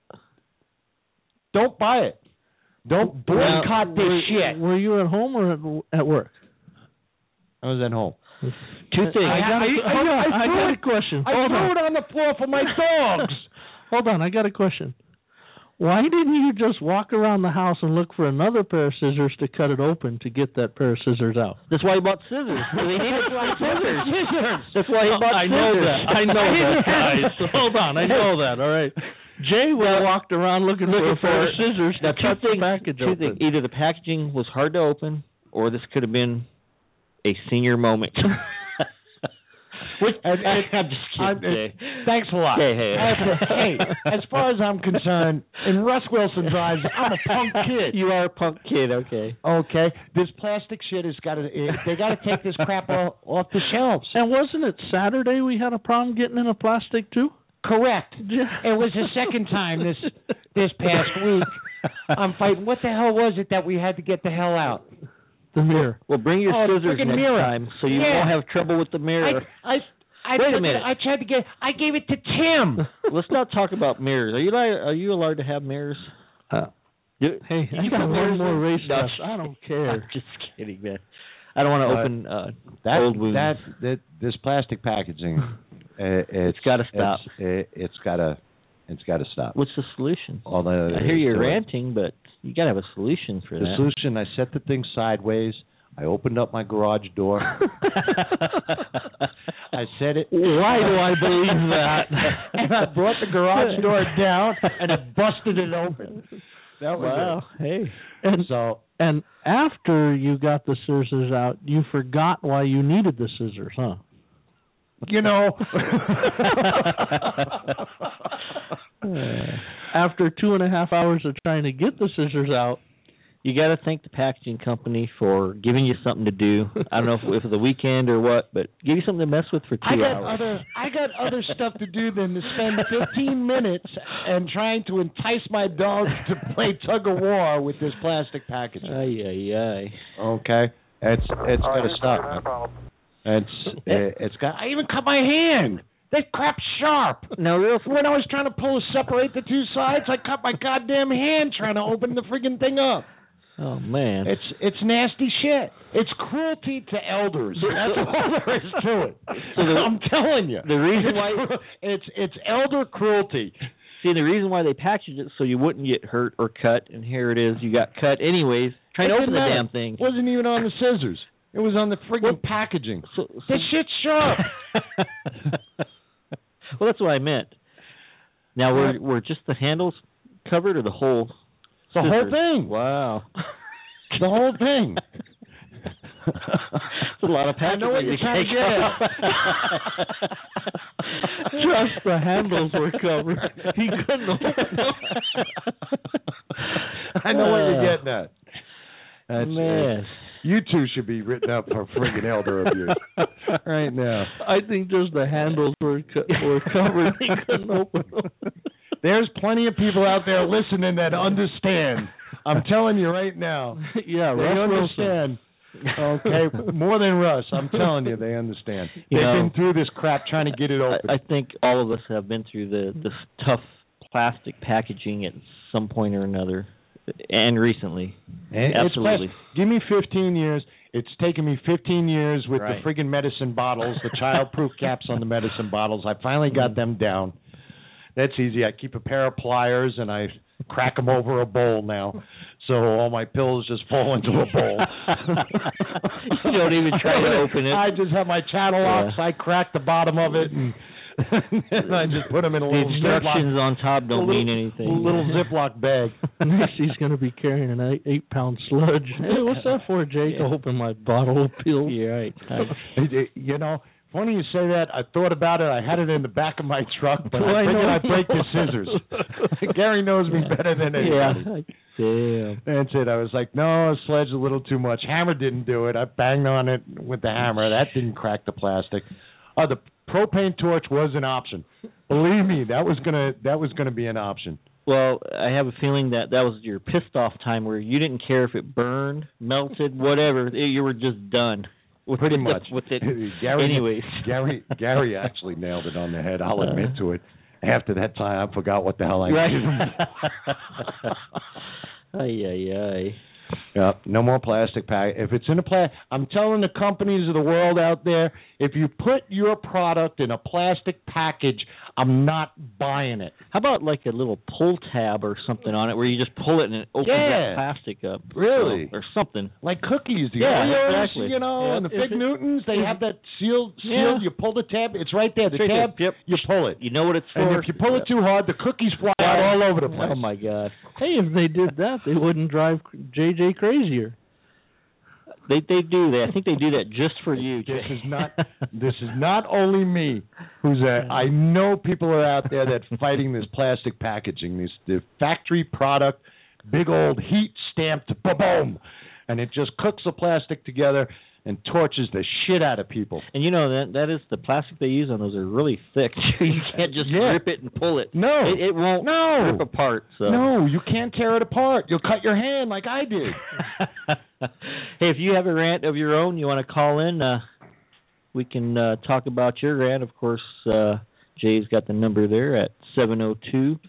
don't buy it. Don't boycott this were, shit. Were you at home or at, at work? I was at home. Two things. I got, a, I, hold I, on, I, I threw got it, a question. I Hold threw on. it on the floor for my dogs. Hold on, I got a question. Why didn't you just walk around the house and look for another pair of scissors to cut it open to get that pair of scissors out? That's why he bought scissors. He needed scissors. Scissors. That's why he bought I know scissors. that. I know that, guys. Hold on, I know that. All right. Jay would have walked around looking, looking for a pair of for- scissors Now, to two cut things, the package two open. things. Either the packaging was hard to open, or this could have been a senior moment. Which, And- and- I'm just I'm- kidding, Jay. Thanks a lot. Hey, hey. hey, as far as I'm concerned, in Russ Wilson's eyes, I'm a punk kid. You are a punk kid, okay. Okay, this plastic shit has got to. They got to take this crap off, off the shelves. And wasn't it Saturday we had a problem getting in a plastic too? Correct. Yeah. It was the second time this this past week. I'm fighting. What the hell was it that we had to get the hell out? The mirror. Well, bring your Oh, the scissors friggin' next mirror. time so you Yeah. won't have trouble with the mirror. I, I, I Wait a took it- minute. I tried to get. I gave it to Tim. Let's not talk about mirrors. Are you allowed, are you allowed to have mirrors? Uh, You, hey, you I got put one mirrors more in? race No, stuff. I don't care. I'm just kidding, man. I don't want to Uh, open uh, That, old wounds. that that this plastic packaging, uh, it's, It's gotta stop. It's, it, it's gotta it's gotta stop. What's the solution? Although I hear you the- ranting, but you got to have a solution for The that. solution: I set the thing sideways. I opened up my garage door. I said it. Why do I believe that? And I brought the garage door down and I busted it open. That was Wow. Hey. it. And So and after you got the scissors out, you forgot why you needed the scissors, huh? you know. After two and a half hours of trying to get the scissors out, You got to thank the packaging company for giving you something to do. I don't know if, if it's the weekend or what, but give you something to mess with for two I got hours. other I got other stuff to do than to spend fifteen minutes and trying to entice my dogs to play tug of war with this plastic packaging. Ay, ay, ay. Okay, it's it's got to stop. It's it, it's got. I even cut my hand. That crap's sharp. No, real. When I was trying to pull separate the two sides, I cut my goddamn hand trying to open the friggin' thing up. Oh man, It's it's nasty shit. It's cruelty to elders. That's all there is to it. So the- I'm telling you. the reason it's, why- it's it's elder cruelty. See, the reason why they packaged it so you wouldn't get hurt or cut, and here it is, you got cut anyways. Trying to It open the didn't damn matter. thing. It wasn't even on the scissors. It was on the friggin' packaging. So, so, This shit's sharp. well, that's what I meant. Now, were were just the handles covered or the whole? The whole scissors? thing. Wow. The whole thing. It's a lot of I packaging. know what you're to trying to take get off. Just the handles were covered. He couldn't open them. I know what you're getting at. That's Man. it. You two should be written up for friggin' elder abuse right now. I think just the handles were co- were covered. He couldn't open them. There's plenty of people out there listening that understand. I'm telling you right now. Yeah, They Russ Wilson. understand. Okay, more than Russ. I'm telling you, they understand. You They've know, been through this crap trying to get it open. I, I think all of us have been through the this tough plastic packaging at some point or another, and recently. And Absolutely. It's past, give me fifteen years. It's taken me fifteen years with Right. the friggin' medicine bottles, the child-proof caps on the medicine bottles. I finally got them down. That's easy. I keep a pair of pliers and I crack them over a bowl now, so all my pills just fall into a bowl. You don't even try to open it. I just have my channel locks. Yeah. I crack the bottom of it and, and I just put them in a The little instructions Ziploc, on top don't a little, mean anything. little Ziploc bag. Next, he's going to be carrying an eight, eight pound sludge. Hey, what's that for, Jake? Yeah. To open my bottle of pills. You're right. It- it- you know, funny you say that. I thought about it. I had it in the back of my truck, but Well, I I figured know. I'd break the scissors. Gary knows me better than anybody. Yeah. Damn. That's it. I was like, no, sledge a little too much. Hammer didn't do it. I banged on it with the hammer. That didn't crack the plastic. Oh, the propane torch was an option. Believe me, that was gonna that was gonna be an option. Well, I have a feeling that that was your pissed off time where you didn't care if it burned, melted, whatever. You were just done. with Pretty with much. The, with it. Gary, Anyways, Gary Gary actually nailed it on the head. I'll admit to it. After that time, I forgot what the hell I right. gave him. Ay ay ay. Yeah, no more plastic pack. If it's in a plastic, I'm telling the companies of the world out there, if you put your product in a plastic package, I'm not buying it. How about like a little pull tab or something on it where you just pull it and it opens Yeah. that plastic up? Really? Or, or something. Like cookies, the Yeah, Oreos, exactly. you know, Yep. and the If Fig it- Newtons, they have that sealed, Yeah. sealed, you pull the tab, it's right there, the It's right tab, there. Yep. you pull it. You know what it's for. And if you pull it too hard, the cookies fly out all over the place. Oh my God. Hey, if they did that, they wouldn't drive J J crazier. They they do that. I think they do that just for you. This Jay. is not this is not only me who's a I know people are out there that fighting this plastic packaging, this the factory product, big old heat stamped boom, and it just cooks the plastic together and torches the shit out of people. And you know that that is the plastic they use on those are really thick. You can't just Yeah. rip it and pull it. No. It, it won't No. rip apart. So. No, you can't tear it apart. You'll cut your hand like I did. Hey, if you have a rant of your own, you want to call in, uh, we can uh, talk about your rant. Of course, uh, Jay's got the number there at seven oh two,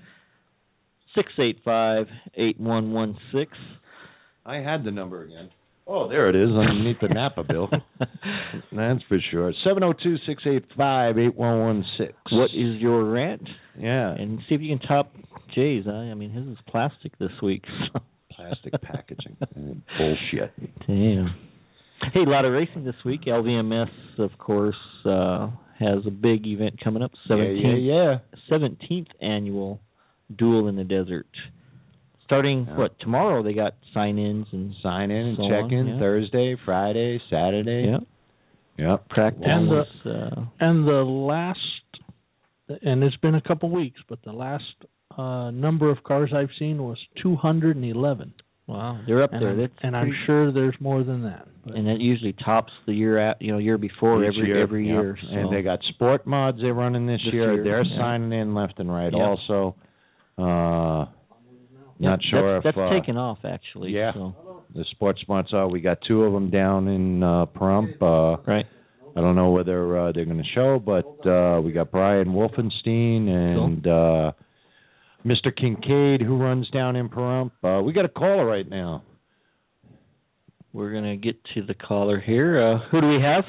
six eight five, eight one one six. I had the number again. Oh, there it is underneath the Napa bill. That's for sure. seven oh two, six eight five, eight one one six. What is your rant? Yeah. And see if you can top Jay's. Huh? I mean, his is plastic this week. So. Plastic packaging. Bullshit. Damn. Hey, a lot of racing this week. L V M S, of course, uh, has a big event coming up. seventeenth, Yeah, yeah, yeah. seventeenth annual Duel in the Desert. Starting, Yeah. what, tomorrow they got sign-ins and Sign in and so check on, in yeah. Thursday, Friday, Saturday. Yep. Yep. Practice. And the- uh, And the last, and it's been a couple weeks, but the last uh, number of cars I've seen was two hundred eleven. wow, they're up And, there. I'm, That's and I'm pretty- sure there's more than that. But And that usually tops the year at you know year before Each every year, every yep. year. So. And they got sport mods they're running this, This year. year, They're yeah. signing in left and right Yep. also. Uh, Yep, not sure that's, if that's uh, taken off actually. yeah. So. the sports mods are. We got two of them down in uh, Pahrump. Uh, Right. I don't know whether uh, they're going to show, but uh, we got Brian Wolfenstein and uh, Mister Kincaid, who runs down in Pahrump. Uh, we got a caller right now. We're gonna get to the caller here. Uh, who do we have?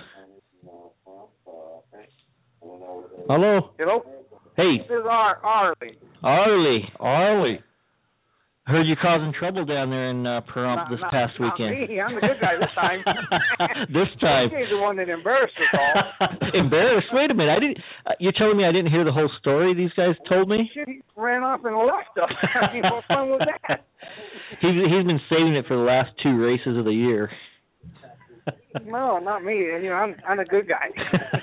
Hello. Hello? Hey, This is Ar- Arlie. Arlie. Arlie. Heard you causing trouble down there in uh, Pahrump Not- this not- past not weekend. me. I'm the good guy this time. This time. He's the one that embarrassed us all. Embarrassed? Wait a minute. I didn't. Uh, you're telling me I didn't hear the whole story these guys told me? Shit, he ran off and left us. I mean, what fun was that? He's he's been saving it for the last two races of the year. No, not me. You know, I'm I'm a good guy.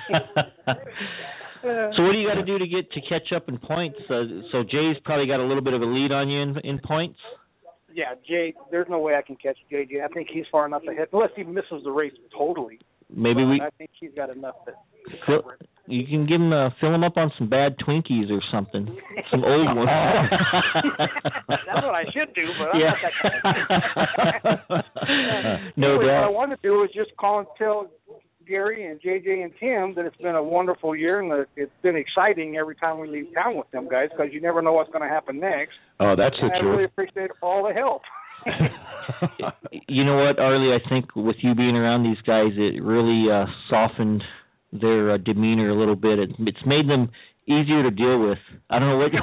Uh, So what do you got to do to get to catch up in points? Uh, so Jay's probably got a little bit of a lead on you in, in points. yeah, Jay. There's no way I can catch J J. I think he's far enough ahead, unless he misses the race totally. Maybe But we I think he's got enough to, to fill, cover it. you can give him uh, fill him up on some bad Twinkies or something, some old ones. That's what I should do, but I'm Yeah. not that kind of guy. No Anyway, doubt. What I want to do is just call and tell Gary and J J and Tim that it's been a wonderful year and that it's been exciting every time we leave town with them guys because you never know what's going to happen next. Oh, that's the and I truth. really appreciate all the help. You know what, Arlie? I think with you being around these guys, it really uh, softened their uh, demeanor a little bit. It, it's made them easier to deal with. I don't know what.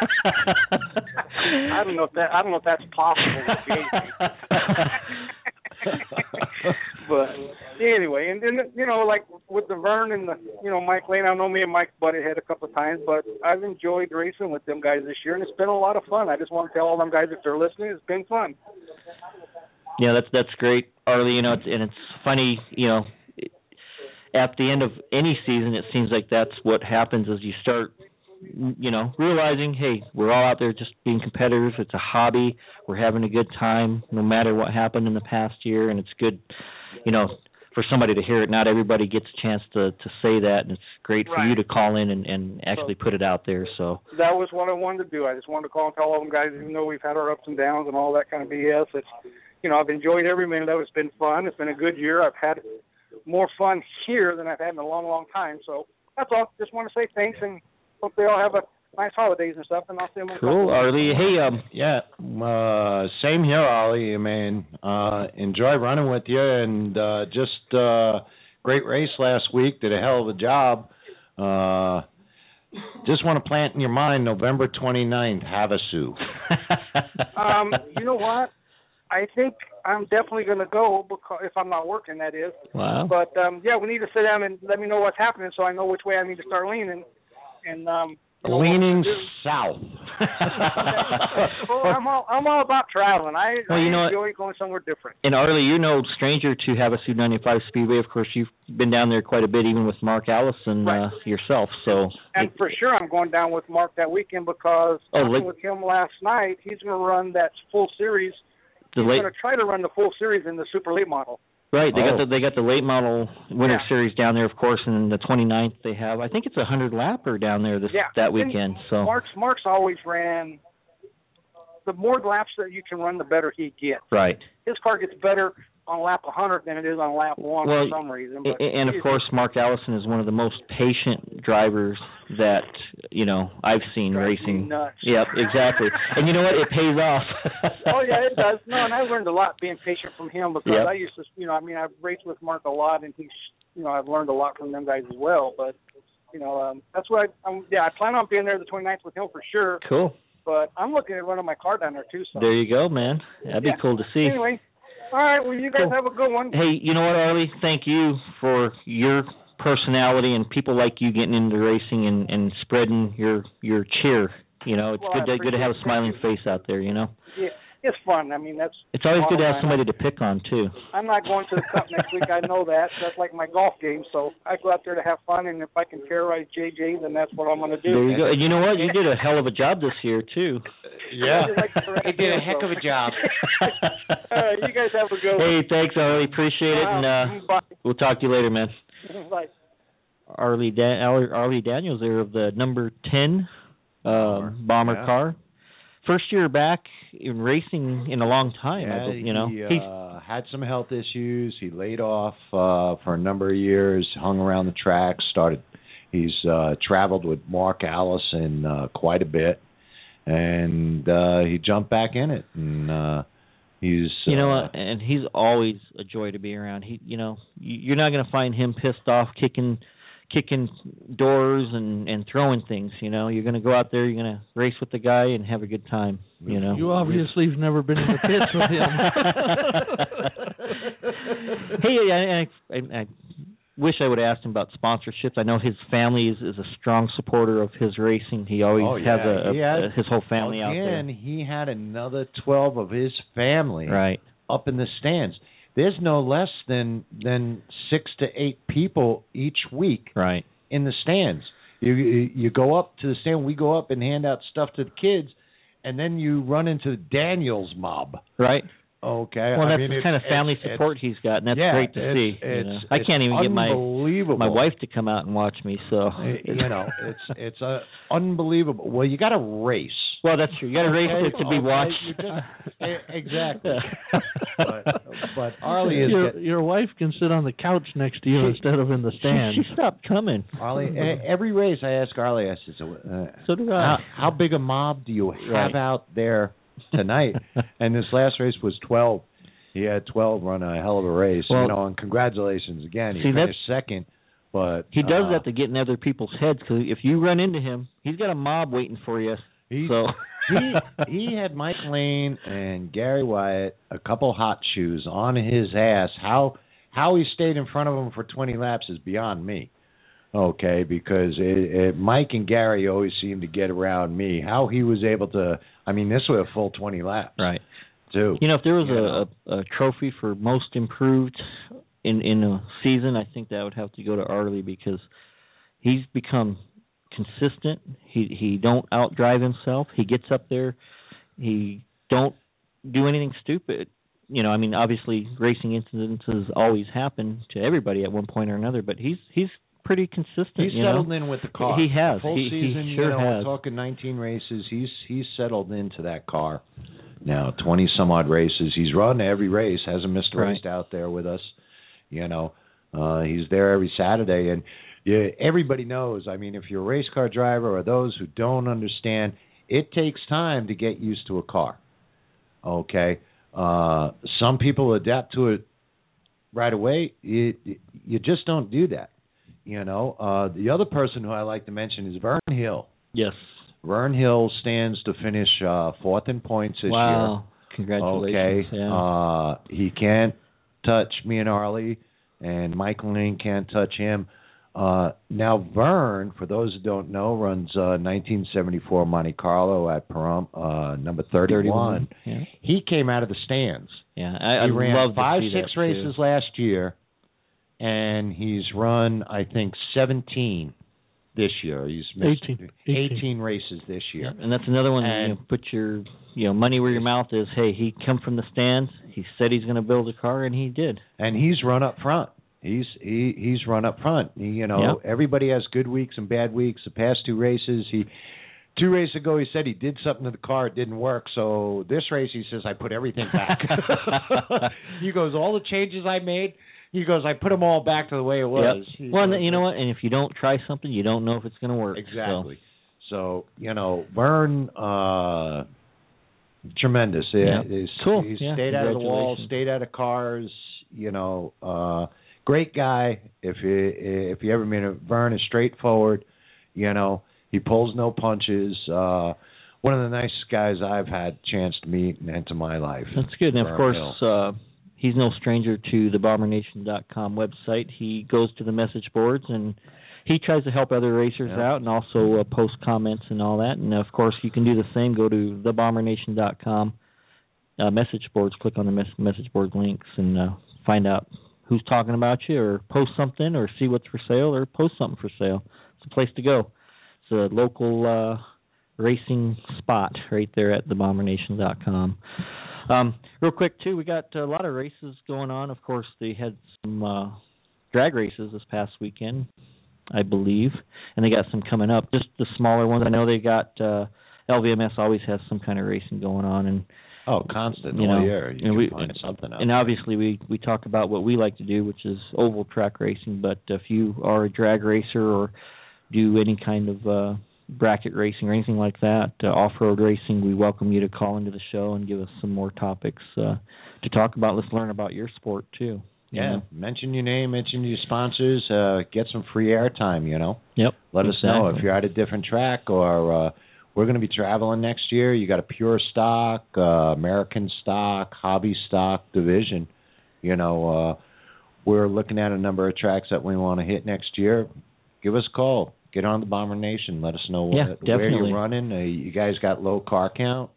I don't know if that I don't know if that's possible with J J. But anyway, and then you know, like with the Vern and the you know Mike Lane, I know me and Mike butted head a couple of times, but I've enjoyed racing with them guys this year, and it's been a lot of fun. I just want to tell all them guys if they're listening, it's been fun. Yeah, that's that's great, Arlie. You know, it's, and it's funny. You know, at the end of any season, it seems like that's what happens as you start. You know, realizing, hey, we're all out there just being competitors. It's a hobby. We're having a good time, no matter what happened in the past year, and it's good. You know, for somebody to hear it. Not everybody gets a chance to to say that, and it's great for Right. you to call in and, and actually put it out there. So That was what I wanted to do. I just wanted to call and tell all them guys, even though we've had our ups and downs and all that kind of B S. It's, you know, I've enjoyed every minute of it. It's been fun. It's been a good year. I've had more fun here than I've had in a long, long time. So that's all. Just want to say thanks and hope they all have a nice holidays and stuff. And I'll see them. Cool, Arlie. Hey, um, yeah, uh, same here, Ollie. I mean, uh, enjoy running with you, and uh, just uh, great race last week. Did a hell of a job. Uh, just want to plant in your mind November twenty-ninth, Havasu. um, you know what? I think I'm definitely going to go because if I'm not working, that is. Wow. But um, yeah, we need to sit down and let me know what's happening so I know which way I need to start leaning. And um, you know, leaning south. well, I'm all I'm all about traveling. I, well, I you know enjoy what? going somewhere different. And Arlie, you're no stranger to Havasu ninety-five Speedway. Of course, you've been down there quite a bit, even with Mark Allison right. uh, yourself. So. And it, for sure, I'm going down with Mark that weekend because oh, talking like, with him last night, he's going to run that full series. The he's late, going to try to run the full series in the super late model. Right, they oh. got the they got the late model Winter yeah. Series down there, of course, and the twenty-ninth they have. I think it's a hundred lapper down there this yeah. that weekend. And so Mark's Mark's always ran. The more laps that you can run, the better he gets. Right. His car gets better on lap one hundred than it is on lap one well, for some reason. But and of course, Mark Allison is one of the most patient drivers that you know I've seen racing. Nuts. Yep, exactly. And you know what? It pays off. Oh yeah, it does. No, and I learned a lot being patient from him because yep. I used to, you know, I mean, I've raced with Mark a lot, and he's, you know, I've learned a lot from them guys as well. But you know, um, that's what I, I'm. Yeah, I plan on being there the twenty-ninth with him for sure. Cool. But I'm looking at running my car down there too. So. There you go, man. That'd yeah. be cool to see. Anyway, all right. Well, you guys cool. have a good one. Hey, you know what, Arlie? Thank you for your personality and people like you getting into racing and, and spreading your your cheer. You know, it's well, good to good to have a smiling face out there. You know. Yeah, it's fun. I mean, that's. It's always good to have line. somebody to pick on too. I'm not going to the Cup next week. I know that. That's like my golf game. So I go out there to have fun, and if I can terrorize J J, then that's what I'm going to do. There you go. And you know what? You did a hell of a job this year too. Yeah. He did a heck of a job. All right, you guys have a good one. Hey, thanks, Arlie. Appreciate it, and uh, Bye. we'll talk to you later, man. Bye. Arlie, Dan- Arlie Daniels there of the number ten uh, bomber yeah. car. First year back in racing in a long time. Yeah, I, you know, he he's uh, had some health issues. He laid off uh, for a number of years, hung around the track, started. He's uh, traveled with Mark Allison uh, quite a bit, and uh, he jumped back in it. And uh, he's you know uh, what, and he's always a joy to be around. He, you know, you're not going to find him pissed off, kicking. kicking doors and, and throwing things, you know. You're going to go out there, you're going to race with the guy and have a good time, you know. You obviously have never been in the pits with him. Hey, I, I, I wish I would have asked him about sponsorships. I know his family is, is a strong supporter of his racing. He always oh, has yeah. a, a, he had, a his whole family out there. Again, he had another twelve of his family right. up in the stands. There's no less than than six to eight people each week right. in the stands. You you go up to the stand. We go up and hand out stuff to the kids, and then you run into Daniel's mob. Right. Okay. Well, I that's mean, the it's, kind of family it's, support it's, he's got, and that's yeah, great to it's, see. It's, you know? I can't even get my my wife to come out and watch me. So you know, it's it's uh, unbelievable. Well, you got to race. Well, that's true. You got to race okay, it to be okay, watched. Just, exactly. but, but Arlie is your, get, your wife can sit on the couch next to you she, instead of in the stands. She, she stopped coming. Arlie, every race I ask Arlie, I said, so, uh, so do I. How, how big a mob do you have right. out there tonight? And this last race was twelve. He had twelve run a hell of a race. Well, you know, and congratulations again. He see, finished second. But he does uh, that to get in other people's heads, because if you run into him, he's got a mob waiting for you. He, so he he had Mike Lane and Gary Wyatt, a couple hot shoes on his ass. How how he stayed in front of him for twenty laps is beyond me. Okay, because it, it, Mike and Gary always seem to get around me. How he was able to, I mean, this was a full twenty laps. Right. Too. You know, if there was you a, a, a trophy for most improved in, in a season, I think that would have to go to Arlie, because he's become consistent. He he don't outdrive himself. He gets up there. He don't do anything stupid. You know, I mean, obviously racing incidences always happen to everybody at one point or another, but he's he's pretty consistent. He's you settled know? in with the car. He has. The full he, season, he sure you know, has. we're talking nineteen races. He's he's settled into that car now. Twenty some odd races. He's run every race. Hasn't missed a right. race out there with us. You know, Uh, he's there every Saturday, and yeah, everybody knows. I mean, if you're a race car driver or those who don't understand, it takes time to get used to a car. Okay, uh, some people adapt to it right away. It, it, you just don't do that. You know, uh, the other person who I like to mention is Vern Hill. Yes. Vern Hill stands to finish uh, fourth in points this wow. year. Wow. Congratulations. Okay. Yeah. Uh, he can't touch me and Arlie, and Michael Lane can't touch him. Uh, now, Vern, for those who don't know, runs uh, nineteen seventy-four Monte Carlo at Pahrump, uh, number thirty-one. thirty-one. Yeah. He came out of the stands. Yeah, I, he I'd ran love five, to see six that races too. last year, and he's run, I think, seventeen this year. He's missed eighteen. eighteen races this year. Yeah, and that's another one. And you know, put your you know money where your mouth is. Hey, he come from the stands. He said he's going to build a car, and he did. And he's run up front. He's he he's run up front. He, you know, yep. everybody has good weeks and bad weeks. The past two races, he two races ago he said he did something to the car, it didn't work. So this race he says I put everything back. He goes, all the changes I made. He goes, I put them all back to the way it was. Yep. Well, and you know what? And if you don't try something, you don't know if it's going to work. Exactly. So, so you know, Vern, uh, tremendous. Yeah. He's, cool. He yeah. stayed out of the wall, stayed out of cars. You know, uh, great guy. If you if you ever meet him, Vern is straightforward. You know, he pulls no punches. Uh, one of the nicest guys I've had a chance to meet and into my life. That's good. And of Vern course, uh, he's no stranger to the bomber nation dot com website. He goes to the message boards and he tries to help other racers yeah. out and also uh, post comments and all that. And of course, you can do the same. Go to the bomber nation dot com uh, message boards. Click on the mes- message board links and uh, find out who's talking about you, or post something, or see what's for sale, or post something for sale. It's a place to go. It's a local uh, racing spot right there at the bomber nation dot com. Um, real quick, too, we got a lot of races going on. Of course, they had some uh, drag races this past weekend, I believe, and they got some coming up. Just the smaller ones. I know they got uh, L V M S always has some kind of racing going on, and oh, constant you all know, year. You and can we, find something out. And obviously, we we talk about what we like to do, which is oval track racing. But if you are a drag racer or do any kind of uh, bracket racing or anything like that, uh, off-road racing, we welcome you to call into the show and give us some more topics uh, to talk about. Let's learn about your sport too. Yeah, you know? mention your name, mention your sponsors, uh, get some free airtime, you know. Yep. Let exactly. us know if you're at a different track, or uh, we're going to be traveling next year. You got a pure stock, uh, American stock, hobby stock division. You know, uh, we're looking at a number of tracks that we want to hit next year. Give us a call. Get on the Bomber Nation. Let us know what, yeah, where you're running. Uh, you guys got low car count.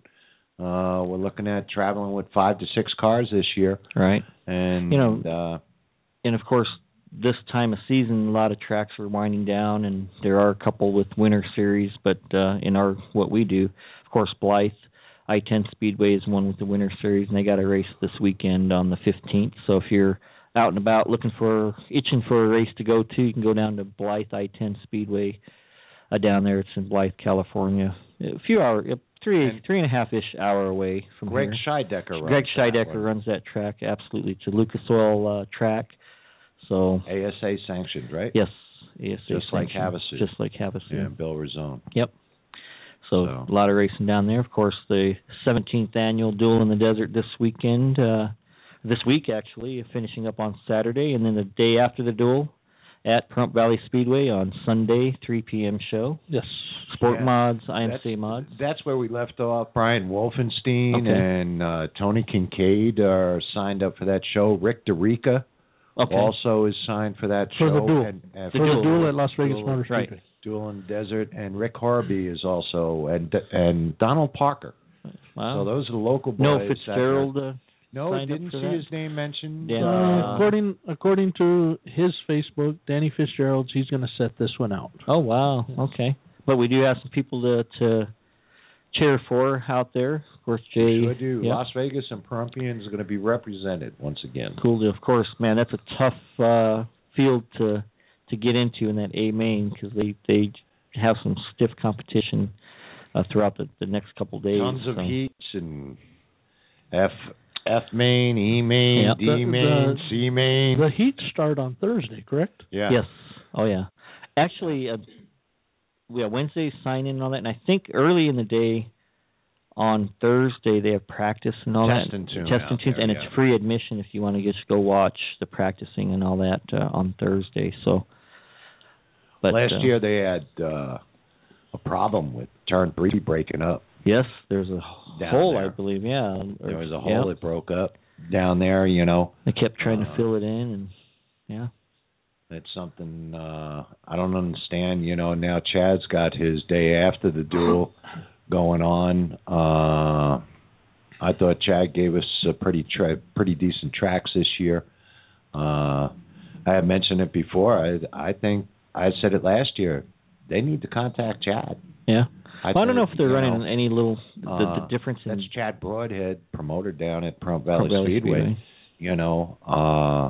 Uh, we're looking at traveling with five to six cars this year. Right. And you know, uh, and of course, this time of season, a lot of tracks are winding down, and there are a couple with winter series. But uh, in our what we do, of course, Blythe I ten Speedway is one with the winter series, and they got a race this weekend on the fifteenth. So if you're out and about looking for, itching for a race to go to, you can go down to Blythe I ten Speedway uh, down there. It's in Blythe, California. A few hours, three and three and a half ish hour away from Greg here. Scheidecker runs Greg Scheidecker that runs that track. Absolutely, it's a Lucas Oil uh, track. So A S A sanctioned, right? yes, A S A just like sanctioned, Havasu. just like Havasu. Yeah, Bill Rizzone. Yep. So, So. a lot of racing down there. Of course, the seventeenth annual Duel in the Desert this weekend. Uh, this week, actually, finishing up on Saturday, and then the day after the duel at Pahrump Valley Speedway on Sunday, three p.m. show. Yes. Sport Yeah. Mods, I M C That's- Mods. That's where we left off. Brian Wolfenstein Okay. and uh, Tony Kincaid are signed up for that show. Rick DeRica Okay. also is signed for that For show. the duel. And, uh, For the duel. duel at Las Vegas Duel, Motor right. Speedway. Duel in the Desert, and Rick Horby is also, and and Donald Parker. Wow. So those are the local boys. no that Fitzgerald. are- Uh, no, signed up didn't for see that? his name mentioned. Yeah. Uh, according according to his Facebook, Danny Fitzgerald's, he's going to set this one out. oh, wow. Okay. But we do have some people to, to cheer for out there. Of course, Jay. We sure do. Yep. Las Vegas and Parumpians are going to be represented once again. Cool deal. Of course, man, that's a tough uh, field to to get into in that A main, because they they have some stiff competition uh, throughout the, the next couple days. Tons of so. heats and F F main, E main, Yep. D The- main, the- C main. The heats start on Thursday, correct? Yeah. Yes. Oh yeah. Actually, uh, yeah, Wednesday sign in and all that, and I think early in the day on Thursday they have practice and all Test that. and tune Test out and tunes, there, and yeah. it's free admission if you want to just go watch the practicing and all that uh, on Thursday. So, but Last uh, year they had uh, a problem with turn three breaking up. yes, there's a Down hole, there. I believe. Yeah, or- There was a yeah. hole that broke up down there, you know. They kept trying Uh, to fill it in, and yeah. It's something uh, I don't understand. You know, now Chad's got his day after the duel going on. Uh, I thought Chad gave us a pretty tra- pretty decent tracks this year. Uh, I had mentioned it before. I I think I said it last year. They need to contact Chad. Yeah. I, Well, I don't know think, if they're you running know, any little the, uh, the difference in That's Chad Broadhead, promoter down at Pahrump Valley, Pahrump Valley Speedway. Speedway. You know, uh,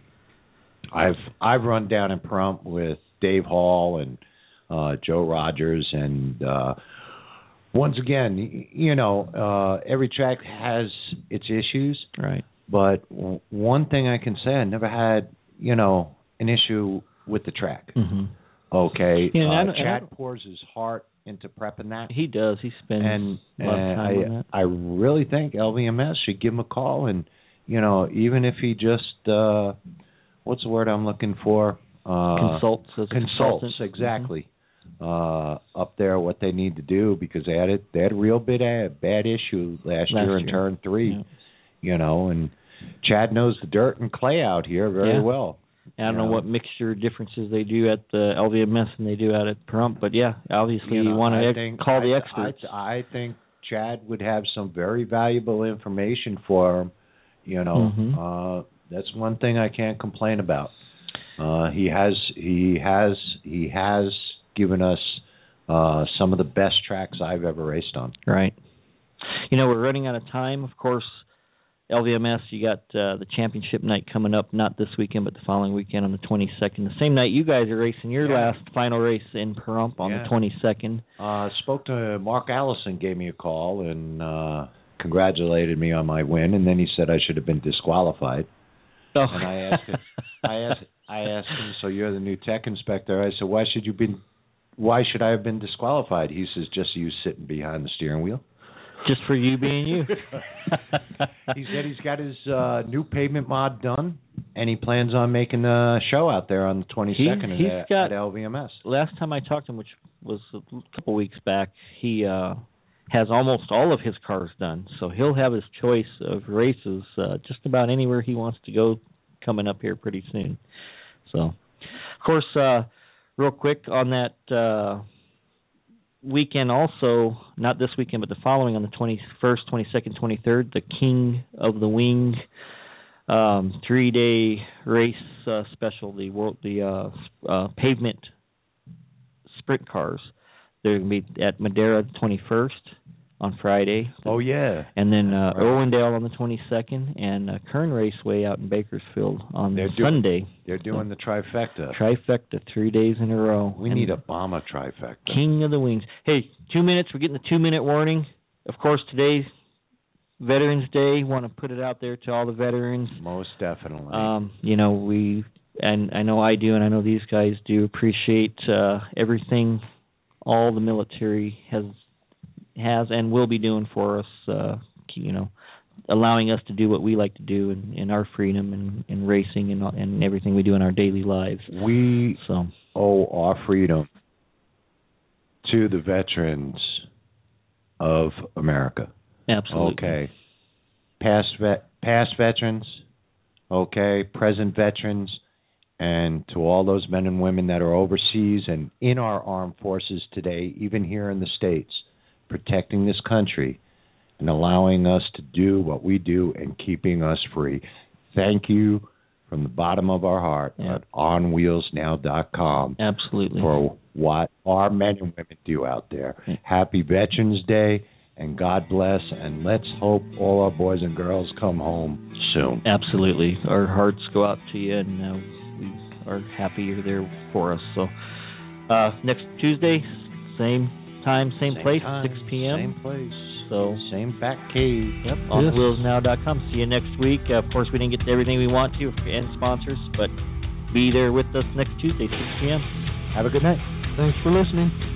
I've I've run down in Pahrump with Dave Hall and uh, Joe Rogers, and uh, once again, y- you know, uh, every track has its issues. Right. But w- one thing I can say, I never had, you know, an issue with the track. Mm-hmm. Okay, Yeah, and I uh, don't- I Chad don't- pours his heart into prepping that. He does. He spends And, a lot of and time on that. I I really think L V M S should give him a call, and you know, even if he just uh, what's the word I'm looking for? Uh, Consults as a consults consultant. exactly uh, up there what they need to do, because they had it they had a real bit of bad issue last, Last year in year. turn three, Yeah. you know, and Chad knows the dirt and clay out here very Yeah. well. I don't you know know. what mixture differences they do at the L V M S and they do out at Pahrump, but yeah, obviously you, know, want I to think- call the I- experts. I, I think Chad would have some very valuable information for him. You know, Mhm. uh, that's one thing I can't complain about. Uh, he has he has he has given us uh, some of the best tracks I've ever raced on. Right. You know, we're running out of time. Of course, L V M S, you got uh, the championship night coming up, not this weekend, but the following weekend on the twenty-second. The same night you guys are racing your Yeah. last final race in Pahrump on Yeah. the twenty-second. Uh, spoke to Mark Allison, gave me a call and uh, congratulated me on my win, and then he said I should have been disqualified. Oh. And I asked him, I asked, I asked him, so you're the new tech inspector. I said, why should you been, why should I have been disqualified? He says, just you sitting behind the steering wheel. Just for you being you. He said he's got his uh, new pavement mod done, and he plans on making a show out there on the twenty-second He's- he's at, got- at L V M S. Last time I talked to him, which was a couple weeks back, he uh, has almost all of his cars done, so he'll have his choice of races uh, just about anywhere he wants to go coming up here pretty soon. So, of course, uh, real quick on that uh, weekend also, not this weekend, but the following on the twenty-first, twenty-second, twenty-third, the King of the Wing um, three-day race uh, special, the world, the uh, uh, pavement sprint cars. They're going to be at Madera the twenty-first on Friday. Oh, yeah. And then uh, Right. Irwindale on the twenty-second, and uh, Kern Raceway out in Bakersfield on They're doing- Sunday. They're doing the trifecta. Trifecta, three days in a row. We And need a bomber trifecta. King of the Wings. Hey, two minutes. We're getting the two-minute warning. Of course, today's Veterans Day. Want to put it out there to all the veterans. Most definitely. Um, you know, we, and I know I do, and I know these guys do, appreciate uh, everything all the military has has and will be doing for us, uh, you know, allowing us to do what we like to do in, in our freedom and, and racing and, and everything we do in our daily lives. We So owe our freedom to the veterans of America. Absolutely. Okay. Past vet, past veterans, okay, present veterans, and to all those men and women that are overseas and in our armed forces today, even here in the States, protecting this country and allowing us to do what we do and keeping us free. Thank you from the bottom of our heart Yeah. at on wheels now dot com Absolutely. for what our men and women do out there. Yeah. Happy Veterans Day, and God bless, and let's hope all our boys and girls come home soon. Absolutely. Our hearts go out to you, and uh, we are happy you're there for us. So uh, next Tuesday, same time, same, Same place, time, six p.m. Same place. So same back cave. Yep. On Yes. wheels now dot com. See you next week. Uh, of course, we didn't get to everything we want to and sponsors, but be there with us next Tuesday, six p.m. Have a good night. Thanks for listening.